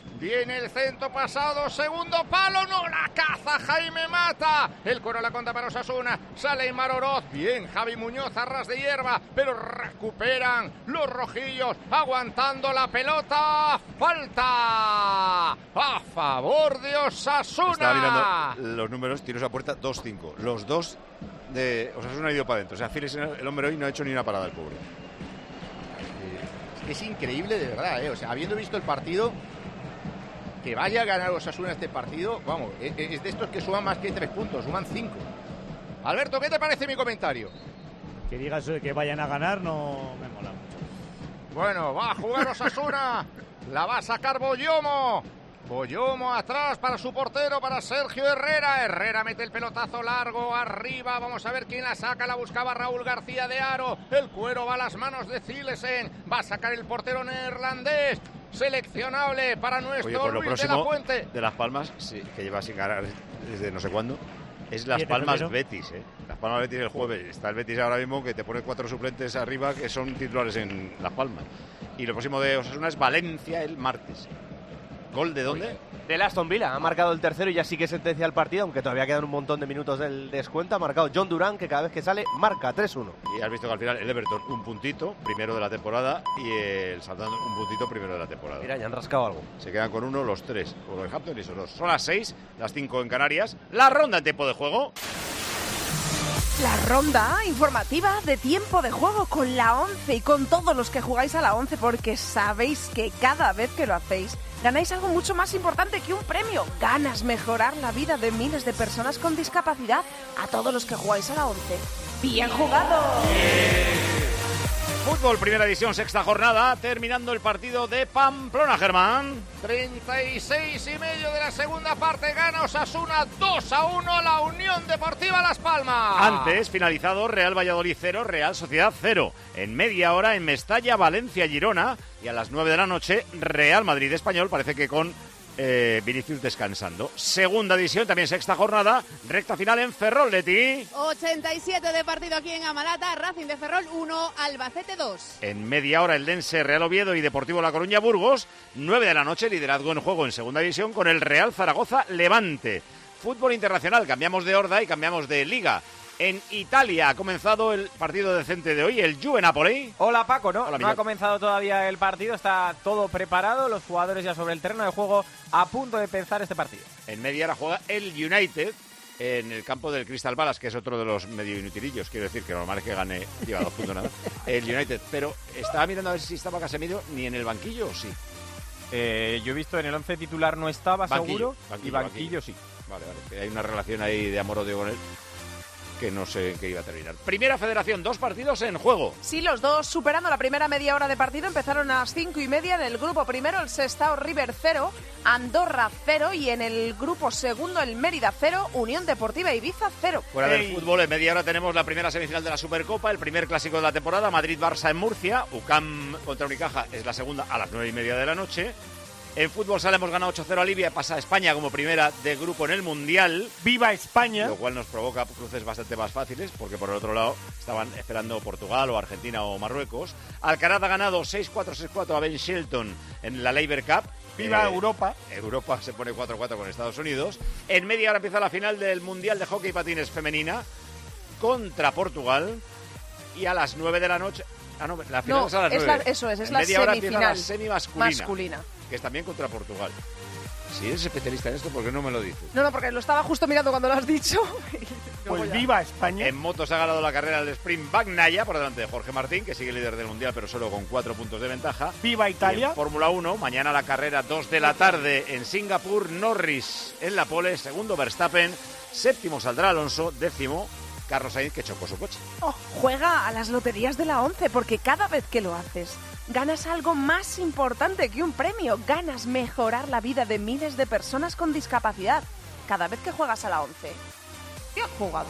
Viene el centro pasado, segundo palo, no la caza Jaime Mata. El Cuero la contra para Osasuna, sale Aimar Oroz. Bien, Javi Muñoz a ras de hierba, pero recuperan los rojillos, aguantando la pelota. Falta a favor de Osasuna. Estaba mirando los números, tiros a puerta 2-5. Los dos de Osasuna han ido para adentro. O sea, Files, el hombre hoy no ha hecho ni una parada, el pobre. Es increíble de verdad, O sea, habiendo visto el partido, que vaya a ganar Osasuna este partido, vamos, es de estos que suman más que 3 puntos, suman 5. Alberto, ¿qué te parece mi comentario? Que digas que vayan a ganar no me mola mucho. Bueno, va a jugar Osasuna, la va a sacar Boyomo. Boyomo atrás para su portero, para Sergio Herrera. Herrera mete el pelotazo largo arriba. Vamos a ver quién la saca. La buscaba Raúl García de Haro. El Cuero va a las manos de Zilesen. Va a sacar el portero neerlandés. Seleccionable para nuestro Oye, Luis de la Fuente. De Las Palmas, sí, que lleva sin ganar desde no sé cuándo, es Las Palmas Betis. Las Palmas Betis el jueves. Está el Betis ahora mismo que te pone 4 suplentes arriba que son titulares en Las Palmas. Y lo próximo de Osasuna es Valencia el martes. ¿Gol de dónde? Del Aston Villa. Ha marcado el tercero y ya sí que sentencia el partido, aunque todavía quedan un montón de minutos del descuento. Ha marcado John Durán, que cada vez que sale marca 3-1. Y has visto que al final el Everton un puntito, primero de la temporada, y el Southampton un puntito, primero de la temporada. Mira, ya han rascado algo. Se quedan con uno los 3, Wolverhampton y esos 2. Son las 6, las 5 en Canarias. La ronda en tiempo de juego. La ronda informativa de tiempo de juego con la 11 y con todos los que jugáis a la 11, porque sabéis que cada vez que lo hacéis ganáis algo mucho más importante que un premio. Ganas mejorar la vida de miles de personas con discapacidad. A todos los que jugáis a la 11, ¡bien jugado! Fútbol, primera división, sexta jornada, terminando el partido de Pamplona, Germán. 36,5 de la segunda parte, gana Osasuna 2-1 la Unión Deportiva Las Palmas. Antes, finalizado, Real Valladolid 0, Real Sociedad 0. En media hora, en Mestalla, Valencia, Girona. Y a las 9 de la noche, Real Madrid Español, parece que con Vinicius descansando. Segunda división, también sexta jornada, recta final en Ferrol, Leti. 87 de partido aquí en Amalata, Racing de Ferrol 1, Albacete 2. En media hora, el Dense, Real Oviedo y Deportivo La Coruña, Burgos. 9 de la noche, liderazgo en juego en segunda división con el Real Zaragoza, Levante. Fútbol internacional, cambiamos de horda y cambiamos de liga. En Italia ha comenzado el partido decente de hoy, el Juve Napoli. Hola Paco, ¿no? Hola, no ha comenzado todavía el partido, está todo preparado, los jugadores ya sobre el terreno de juego a punto de empezar este partido. En media hora juega el United en el campo del Crystal Palace, que es otro de los medio inutilillos. Quiero decir que lo normal es que gane, lleva 2 puntos nada, el United. Pero estaba mirando a ver si estaba Casemiro ni en el banquillo, sí. Yo he visto en el 11 titular no estaba, Banquillo, seguro, y banquillo sí. Vale, que hay una relación ahí de amor-odio con él que no sé en qué iba a terminar. Primera Federación, 2 partidos en juego. Sí, los dos superando la primera media hora de partido. Empezaron a las 5:30 en el grupo primero, el Sestao River 0, Andorra 0 y en el grupo segundo el Mérida 0, Unión Deportiva Ibiza 0. Fuera del fútbol, en media hora tenemos la primera semifinal de la Supercopa, el primer clásico de la temporada, Madrid-Barça en Murcia, UCAM contra Unicaja es la segunda a las 9:30 de la noche. En fútbol sala hemos ganado 8-0 a Libia, pasa a España como primera de grupo en el Mundial. ¡Viva España! Lo cual nos provoca cruces bastante más fáciles, porque por el otro lado estaban esperando Portugal o Argentina o Marruecos. Alcaraz ha ganado 6-4, 6-4 a Ben Shelton en la Labour Cup. ¡Viva Europa! Europa se pone 4-4 con Estados Unidos. En media hora empieza la final del Mundial de Hockey y Patines femenina contra Portugal. Y a las 9 de la noche... Ah, no, la final es a las 9. Eso es en la media hora semifinal. empieza la semi masculina. Que es también contra Portugal. Si eres especialista en esto, ¿por qué no me lo dices? No, porque lo estaba justo mirando cuando lo has dicho. Pues viva España. En motos ha ganado la carrera del sprint Bagnaia por delante de Jorge Martín, que sigue líder del Mundial, pero solo con 4 puntos de ventaja. Viva Italia. Y en Fórmula 1, mañana la carrera 2 de la tarde en Singapur, Norris en la pole, segundo Verstappen, séptimo saldrá Alonso, décimo Carlos Sainz, que chocó su coche. Juega a las loterías de la 11, porque cada vez que lo haces ganas algo más importante que un premio. Ganas mejorar la vida de miles de personas con discapacidad. Cada vez que juegas a la 11. Bien jugado.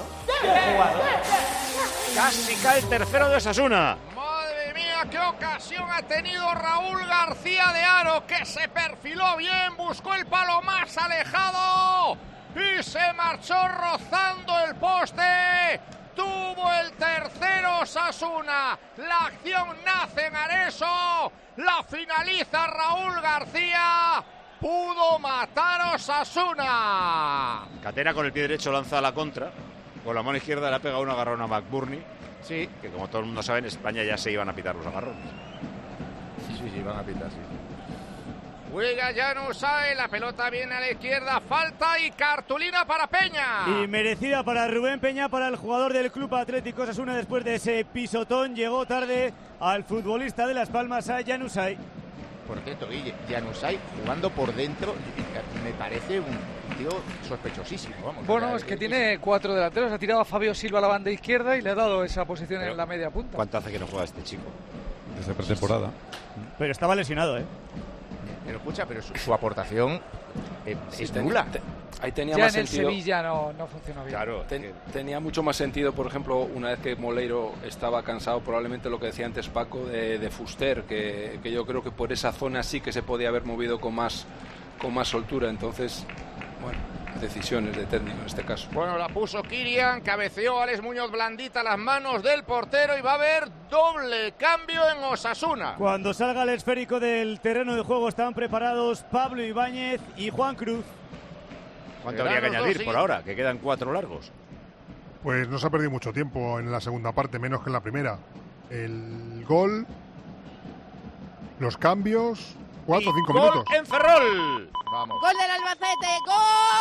Casi cae el tercero de Osasuna. Madre mía, qué ocasión ha tenido Raúl García de Haro, que se perfiló bien, buscó el palo más alejado y se marchó rozando el poste. Tuvo el tercero Osasuna. La acción nace en Areso. La finaliza Raúl García. pudo matar a Osasuna. Catena con el pie derecho lanza a la contra. Con la mano izquierda le ha pegado un agarrón a McBurney. Sí. Que como todo el mundo sabe, en España ya se iban a pitar los agarrones. Sí, van a pitar, sí. Juega Januzaj, la pelota viene a la izquierda, falta y cartulina para Peña. Y merecida para Rubén Peña, para el jugador del Club Atlético Osasuna, después de ese pisotón. Llegó tarde al futbolista de Las Palmas, a Januzaj. Por cierto, Guille, Januzaj jugando por dentro me parece un tío sospechosísimo. Vamos, bueno, es que tiene 4 delanteros. Ha tirado a Fabio Silva a la banda izquierda y le ha dado esa posición en la media punta. ¿Cuánto hace que no juega este chico? Desde pretemporada. Pero estaba lesionado, ¿eh? Pero escucha, pero su aportación es nula. Ahí tenía ya más en el sentido. Sevilla no funcionó bien. Claro, tenía mucho más sentido, por ejemplo, una vez que Moleiro estaba cansado, probablemente lo que decía antes Paco, de Fuster, que yo creo que por esa zona sí que se podía haber movido con más soltura. Entonces, bueno, decisiones de técnico en este caso. Bueno, la puso Kirian, cabeceó Alex Muñoz blandita las manos del portero y va a haber doble cambio en Osasuna. Cuando salga el esférico del terreno de juego están preparados Pablo Ibáñez y Juan Cruz. ¿Cuánto habría que añadir por ahora? Que quedan 4 largos. Pues no se ha perdido mucho tiempo en la segunda parte, menos que en la primera. El gol, los cambios, 4 o 5 gol minutos. En Ferrol. Vamos. Gol del Albacete. ¡Gol!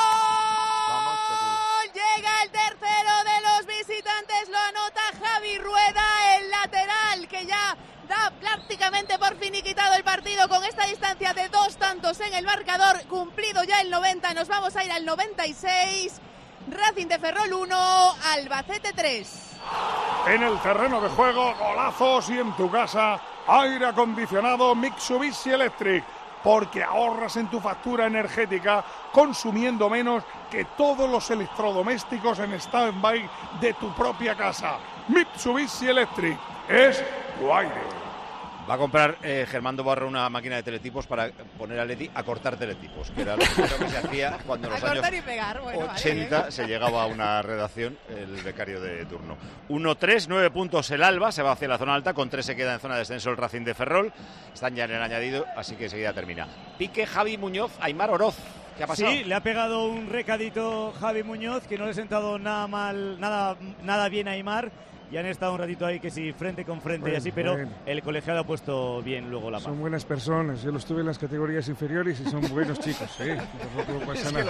Llega el tercero de los visitantes. Lo anota Javi Rueda, el lateral, que ya da prácticamente por finiquitado el partido con esta distancia de 2 tantos en el marcador. Cumplido ya el 90. Nos vamos a ir al 96. Racing de Ferrol 1, Albacete 3. En el terreno de juego, golazos, y en tu casa, aire acondicionado Mitsubishi Electric. Porque ahorras en tu factura energética consumiendo menos que todos los electrodomésticos en stand-by de tu propia casa. Mitsubishi Electric es tu aire. Va a comprar Germán Barro una máquina de teletipos para poner a Leti a cortar teletipos, que era lo primero que se hacía cuando en los años y pegar. Bueno, 80 vale. se llegaba a una redacción, el becario de turno. 1-3, 9 puntos el Alba, se va hacia la zona alta, con 3 se queda en zona de descenso el Racing de Ferrol. Están ya en el añadido, así que enseguida termina. Pique, Javi Muñoz, Aimar Oroz. ¿Qué ha pasado? Sí, le ha pegado un recadito Javi Muñoz, que no le ha sentado nada mal, nada bien a Aimar. Y han estado un ratito ahí que sí, frente con frente y así, pero el colegiado ha puesto bien luego la mano. Son buenas personas, yo los tuve en las categorías inferiores y son buenos chicos, tampoco pasa nada.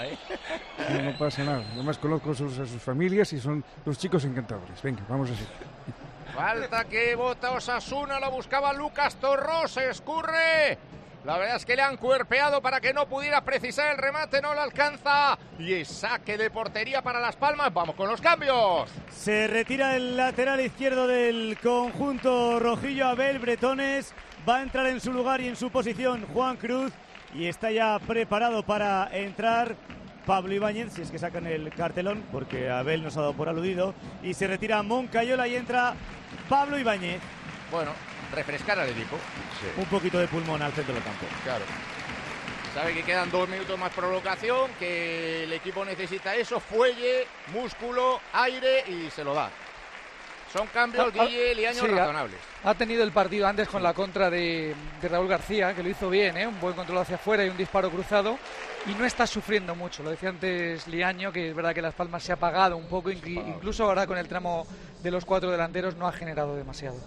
No pasa nada, además conozco a sus familias y son los chicos encantadores. Venga, vamos así. Falta que bota Osasuna, lo buscaba Lucas Torró, se escurre. La verdad es que le han cuerpeado para que no pudiera precisar el remate, no lo alcanza. Y es saque de portería para Las Palmas. Vamos con los cambios. Se retira el lateral izquierdo del conjunto rojillo, Abel Bretones. Va a entrar en su lugar y en su posición Juan Cruz. Y está ya preparado para entrar Pablo Ibáñez, si es que sacan el cartelón, porque Abel nos ha dado por aludido. Y se retira Moncayola y entra Pablo Ibáñez. Bueno, refrescar al equipo. Sí. Un poquito de pulmón al centro del campo. Claro. Sabe que quedan 2 minutos más prolongación, que el equipo necesita eso, fuelle, músculo, aire, y se lo da. Son cambios, Guille, Liaño, razonables. Ha tenido el partido antes con la contra de Raúl García, que lo hizo bien, un buen control hacia afuera y un disparo cruzado, y no está sufriendo mucho. Lo decía antes Liaño, que es verdad que Las Palmas se ha apagado un poco, incluso ahora con el tramo de los 4 delanteros no ha generado demasiado.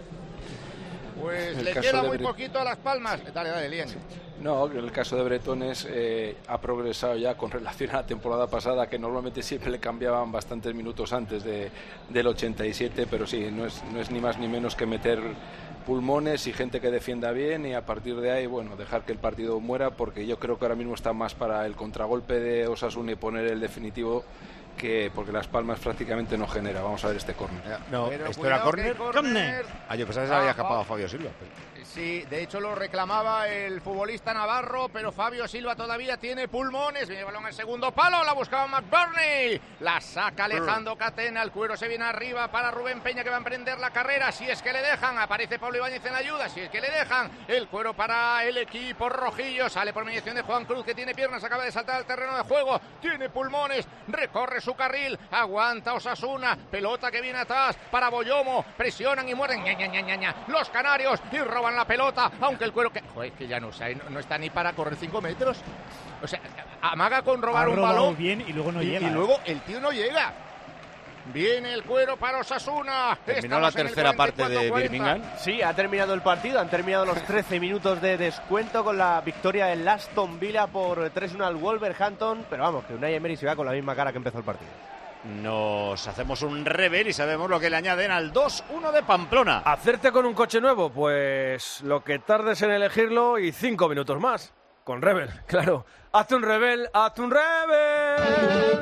Pues le queda muy poquito a Las Palmas. Dale, Liaño. No, el caso de Bretones ha progresado ya con relación a la temporada pasada, que normalmente siempre le cambiaban bastantes minutos antes del 87, pero sí, no es ni más ni menos que meter pulmones y gente que defienda bien, y a partir de ahí, bueno, dejar que el partido muera, porque yo creo que ahora mismo está más para el contragolpe de Osasuna y poner el definitivo, porque Las Palmas prácticamente no genera. Vamos a ver este córner. No, pero ¿esto era córner? ¡Córner! Yo pensaba que se había escapado a Fabio Silva. Sí, de hecho lo reclamaba el futbolista navarro, pero Fabio Silva todavía tiene pulmones. Viene el balón al segundo palo, la buscaba McBurney. La saca Alejandro Catena, el cuero se viene arriba para Rubén Peña, que va a emprender la carrera. Si es que le dejan, aparece Pablo Pablo Ibáñez en la ayuda, si es que le dejan. El cuero para el equipo rojillo, sale por mediación de Juan Cruz, que tiene piernas, acaba de saltar al terreno de juego, tiene pulmones, recorre su carril, aguanta Osasuna, pelota que viene atrás para Boyomo, presionan y muerden los canarios y roban la pelota, aunque el cuero que ya no está ni para correr 5 metros. O sea, amaga con robar un balón bien y luego no llega. Y luego el tío no llega. Viene el cuero para Osasuna. ¿Terminó la tercera parte de Birmingham? Sí, ha terminado el partido. Han terminado los 13 minutos de descuento con la victoria del Aston Villa por 3-1 al Wolverhampton. Pero vamos, que Unai Emery se va con la misma cara que empezó el partido. Nos hacemos un Rebel y sabemos lo que le añaden al 2-1 de Pamplona. ¿Hacerte con un coche nuevo? Pues lo que tardes en elegirlo y 5 minutos más. Con Rebel, claro. Hazte un Rebel, hazte un Rebel.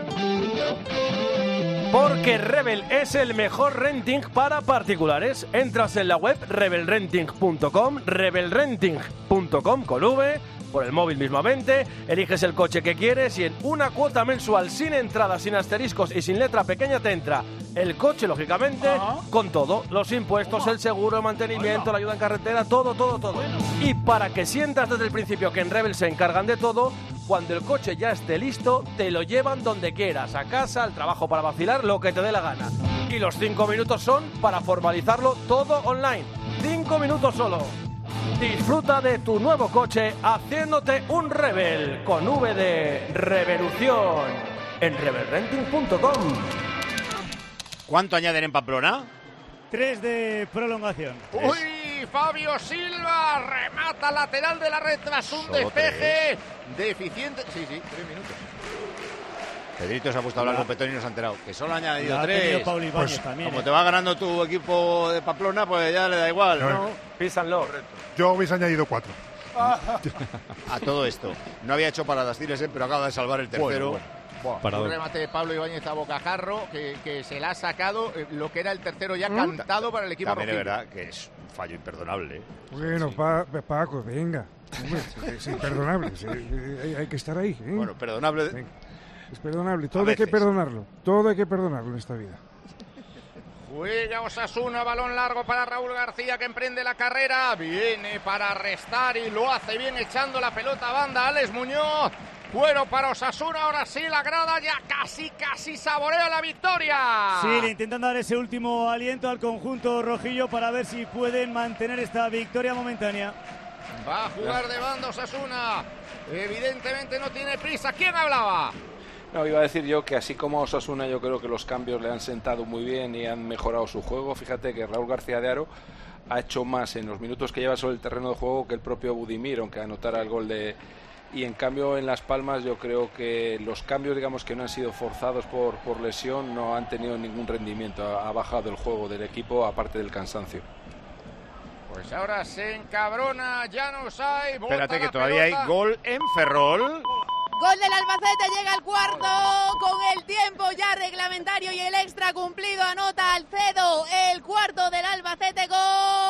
Porque Rebel es el mejor renting para particulares. Entras en la web rebelrenting.com, rebelrenting.com con V, por el móvil mismamente, eliges el coche que quieres y en una cuota mensual sin entrada, sin asteriscos y sin letra pequeña te entra el coche, lógicamente, con todo, los impuestos, el seguro, el mantenimiento, la ayuda en carretera, todo. Y para que sientas desde el principio que en Rebel se encargan de todo, cuando el coche ya esté listo, te lo llevan donde quieras, a casa, al trabajo, para vacilar, lo que te dé la gana. Y los 5 minutos son para formalizarlo todo online. 5 minutos solo. Disfruta de tu nuevo coche haciéndote un Rebel con V de revolución en rebelrenting.com. ¿Cuánto añaden en Pamplona? 3 de prolongación. ¡Uy! Fabio Silva remata lateral de la red tras un despeje deficiente. Sí, 3 minutos. Pedrito se ha puesto a hablar con Petón y nos ha enterado que solo ha añadido 3. Pues también, como te va ganando tu equipo de Pamplona, pues ya le da igual, ¿no? Písanlo. Yo hubiese añadido 4. A todo esto. No había hecho paradas Cilesen, pero acaba de salvar el tercero. Un remate de Pablo Ibáñez a bocajarro que se la ha sacado lo que era el tercero ya cantado para el equipo también rojillo. Es verdad que es un fallo imperdonable. Bueno, Paco, venga. Es imperdonable. Hay que estar ahí. Bueno, perdonable. Venga. Es perdonable. Todo hay que perdonarlo. Todo hay que perdonarlo en esta vida. Juega Osasuna, balón largo para Raúl García que emprende la carrera. Viene para restar y lo hace bien echando la pelota a banda Alex Muñoz. Cuero para Osasuna, ahora sí la grada ya casi saborea la victoria. Sí, le intentan dar ese último aliento al conjunto rojillo para ver si pueden mantener esta victoria momentánea. Va a jugar de banda Osasuna. Evidentemente no tiene prisa. ¿Quién hablaba? No, iba a decir yo que así como a Osasuna yo creo que los cambios le han sentado muy bien y han mejorado su juego. Fíjate que Raúl García de Haro ha hecho más en los minutos que lleva sobre el terreno de juego que el propio Budimir, aunque anotara el gol de... Y en cambio en Las Palmas yo creo que los cambios, digamos, que no han sido forzados por lesión, no han tenido ningún rendimiento. Ha bajado el juego del equipo, aparte del cansancio. Pues ahora se encabrona Janus hay. Espérate que todavía hay gol en Ferrol. Gol del Albacete, llega al cuarto con el tiempo ya reglamentario y el extra cumplido. Anota Alcedo, el cuarto del Albacete. Gol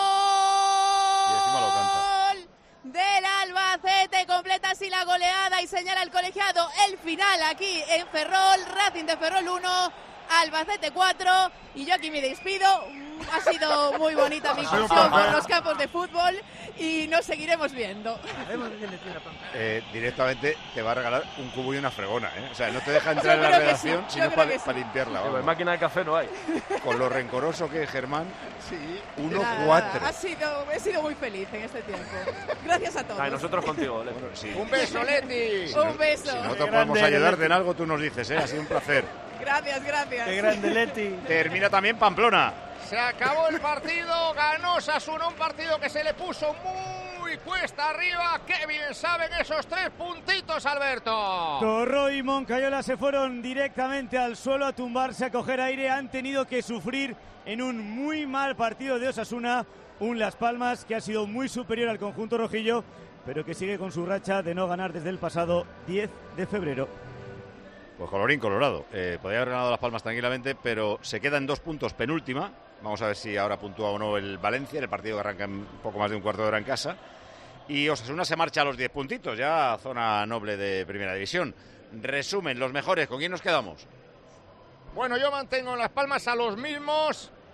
del Albacete, completa así la goleada y señala el colegiado el final aquí en Ferrol. Racing de Ferrol 1, Albacete 4. Y yo aquí me despido. Ha sido muy bonita mi incursión por los campos de fútbol y nos seguiremos viendo. Directamente te va a regalar un cubo y una fregona, ¿eh? O sea, no te deja entrar en la redacción sino para limpiarla. Sí, máquina de café no hay. Con lo rencoroso que es Germán. Sí. 1-4. He sido muy feliz en este tiempo. Gracias a todos. Ay, nosotros contigo, Leti. Bueno, sí. Un beso, Leti. Un beso. Si nosotros podemos ayudarte en algo, tú nos dices, ¿eh? Ha sido un placer. Gracias. Qué grande, Leti. Termina también Pamplona. Se acabó el partido, ganó Osasuna, un partido que se le puso muy cuesta arriba. Qué bien saben esos 3 puntitos, Alberto. Torró y Moncayola se fueron directamente al suelo a tumbarse, a coger aire. Han tenido que sufrir en un muy mal partido de Osasuna. Un Las Palmas que ha sido muy superior al conjunto rojillo, pero que sigue con su racha de no ganar desde el pasado 10 de febrero. Pues colorín colorado. Podría haber ganado Las Palmas tranquilamente, pero se queda en 2 puntos penúltima. Vamos a ver si ahora puntúa o no el Valencia, en el partido que arranca en un poco más de un cuarto de hora en casa. Y Osasuna se marcha a los 10 puntitos, ya zona noble de Primera División. Resumen, los mejores, ¿con quién nos quedamos? Bueno, yo mantengo en Las Palmas a los mismos.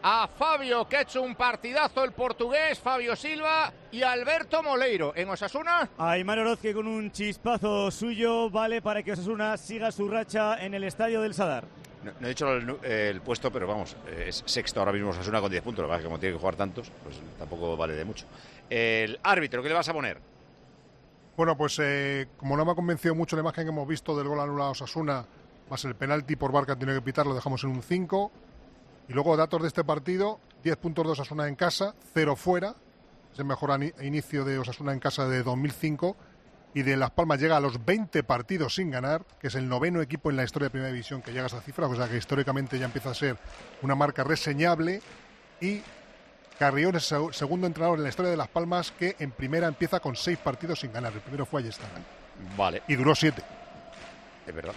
a Fabio, que ha hecho un partidazo el portugués, Fabio Silva, y Alberto Moleiro. En Osasuna, Aimar Oroz, que con un chispazo suyo vale para que Osasuna siga su racha en el estadio del Sadar. No he dicho el puesto, pero vamos, es sexto ahora mismo Osasuna con 10 puntos. La verdad es que como tiene que jugar tantos, pues tampoco vale de mucho. El árbitro, ¿qué le vas a poner? Bueno, pues como no me ha convencido mucho la imagen que hemos visto del gol anulado a Osasuna, más el penalti por VAR que tiene que pitar, lo dejamos en un 5. Y luego datos de este partido: 10 puntos de Osasuna en casa, 0 fuera. Es el mejor inicio de Osasuna en casa de 2005. Y de Las Palmas llega a los 20 partidos sin ganar, que es el 9º equipo en la historia de Primera División que llega a esa cifra, o sea que históricamente ya empieza a ser una marca reseñable. Y Carrión es el segundo entrenador en la historia de Las Palmas que en primera empieza con 6 partidos sin ganar. El primero fue Ayestán. Vale. Y duró 7. Es verdad.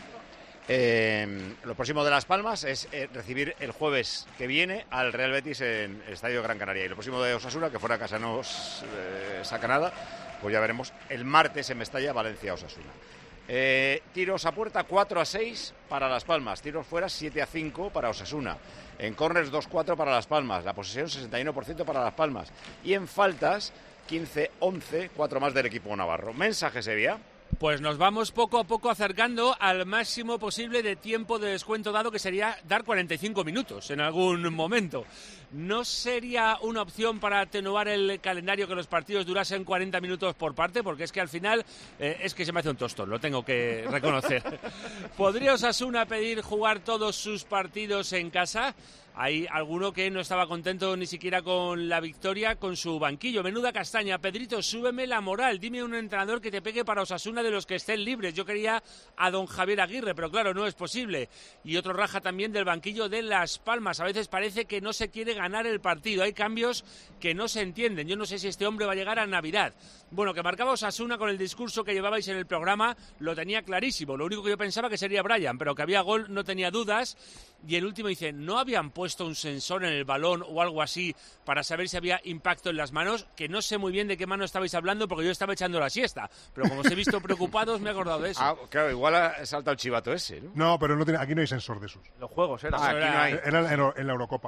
Lo próximo de Las Palmas es recibir el jueves que viene al Real Betis en el Estadio Gran Canaria. Y lo próximo de Osasuna, que fuera a casa no saca nada, pues ya veremos el martes en Mestalla, Valencia-Osasuna. Tiros a puerta 4-6 para Las Palmas, tiros fuera 7-5 para Osasuna, en corners 2-4 para Las Palmas, la posesión 61% para Las Palmas, y en faltas 15-11, 4 más del equipo navarro. Mensaje, Sevilla. Pues nos vamos poco a poco acercando al máximo posible de tiempo de descuento dado, que sería dar 45 minutos en algún momento. ¿No sería una opción para atenuar el calendario que los partidos durasen 40 minutos por parte? Porque es que al final es que se me hace un tostón, lo tengo que reconocer. ¿Podría Osasuna pedir jugar todos sus partidos en casa? Hay alguno que no estaba contento ni siquiera con la victoria con su banquillo. Menuda castaña. Pedrito, súbeme la moral. Dime un entrenador que te pegue para Osasuna de los que estén libres. Yo quería a don Javier Aguirre, pero claro, no es posible. Y otro raja también del banquillo de Las Palmas. A veces parece que no se quiere ganar el partido. Hay cambios que no se entienden. Yo no sé si este hombre va a llegar a Navidad. Bueno, que marcaba Osasuna con el discurso que llevabais en el programa, lo tenía clarísimo. Lo único que yo pensaba que sería Brian, pero que había gol, no tenía dudas. Y el último dice, ¿no habían puesto un sensor en el balón o algo así para saber si había impacto en las manos? Que no sé muy bien de qué mano estabais hablando porque yo estaba echando la siesta. Pero como os he visto preocupados, me he acordado de eso. Ah, claro, igual ha saltado el chivato ese, ¿no? No, pero aquí no hay sensor de esos. Los juegos eran. Aquí no hay. Era en la Eurocopa.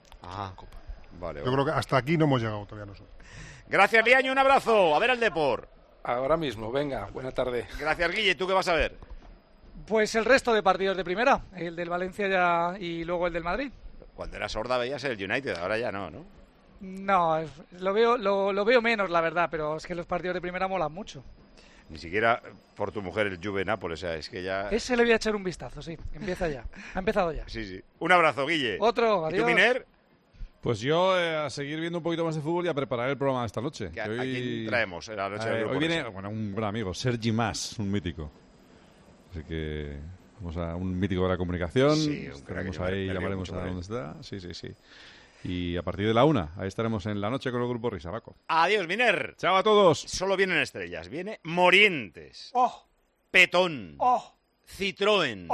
Vale. Yo creo que hasta aquí no hemos llegado todavía nosotros. Gracias, Liaño, un abrazo. A ver al Depor. Ahora mismo, venga, buena tarde. Gracias, Guille. ¿Tú qué vas a ver? Pues el resto de partidos de primera, el del Valencia ya y luego el del Madrid. Cuando era sorda veías el United, ahora ya no, ¿no? No, lo veo menos, la verdad, pero es que los partidos de primera molan mucho. Ni siquiera por tu mujer el Juve Nápoles, o sea, es que ya... Ese le voy a echar un vistazo, sí, empieza ya, ha empezado ya. Sí. Un abrazo, Guille. Otro, adiós. ¿Y tú, Miner? Pues yo a seguir viendo un poquito más de fútbol y a preparar el programa de esta noche. ¿A quién traemos en la noche del grupo? Hoy viene un gran amigo, Sergi Mas, un mítico. Así que vamos a un mítico de la comunicación. Sí, estaremos ahí, llamaremos a dónde está. Sí. Y a partir de la 1, ahí estaremos en la noche con el grupo Risa, Paco. Adiós, Miner. Chao a todos. Solo vienen estrellas. Viene Morientes. Petón. Citroën.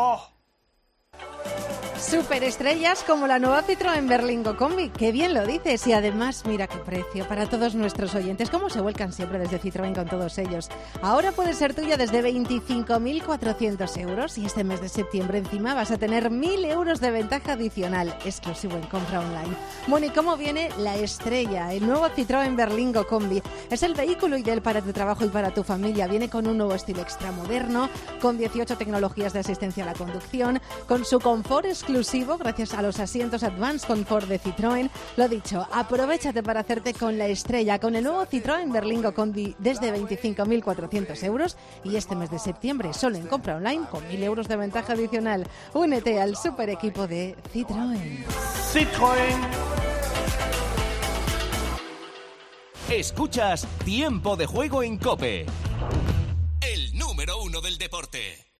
Superestrellas como la nueva Citroën Berlingo Combi. Qué bien lo dices. Y además, mira qué precio para todos nuestros oyentes. Cómo se vuelcan siempre desde Citroën con todos ellos. Ahora puede ser tuya desde 25.400 euros. Y este mes de septiembre encima vas a tener 1.000 euros de ventaja adicional. Exclusivo en compra online. Bueno, ¿y cómo viene la estrella? El nuevo Citroën Berlingo Combi. Es el vehículo ideal para tu trabajo y para tu familia. Viene con un nuevo estilo extramoderno, con 18 tecnologías de asistencia a la conducción, con su confort exclusivo gracias a los asientos Advanced Comfort de Citroën. Lo dicho, aprovéchate para hacerte con la estrella, con el nuevo Citroën Berlingo Combi desde 25.400 euros y este mes de septiembre solo en compra online con 1.000 euros de ventaja adicional. Únete al super equipo de Citroën. Escuchas Tiempo de Juego en COPE, el número 1 del deporte.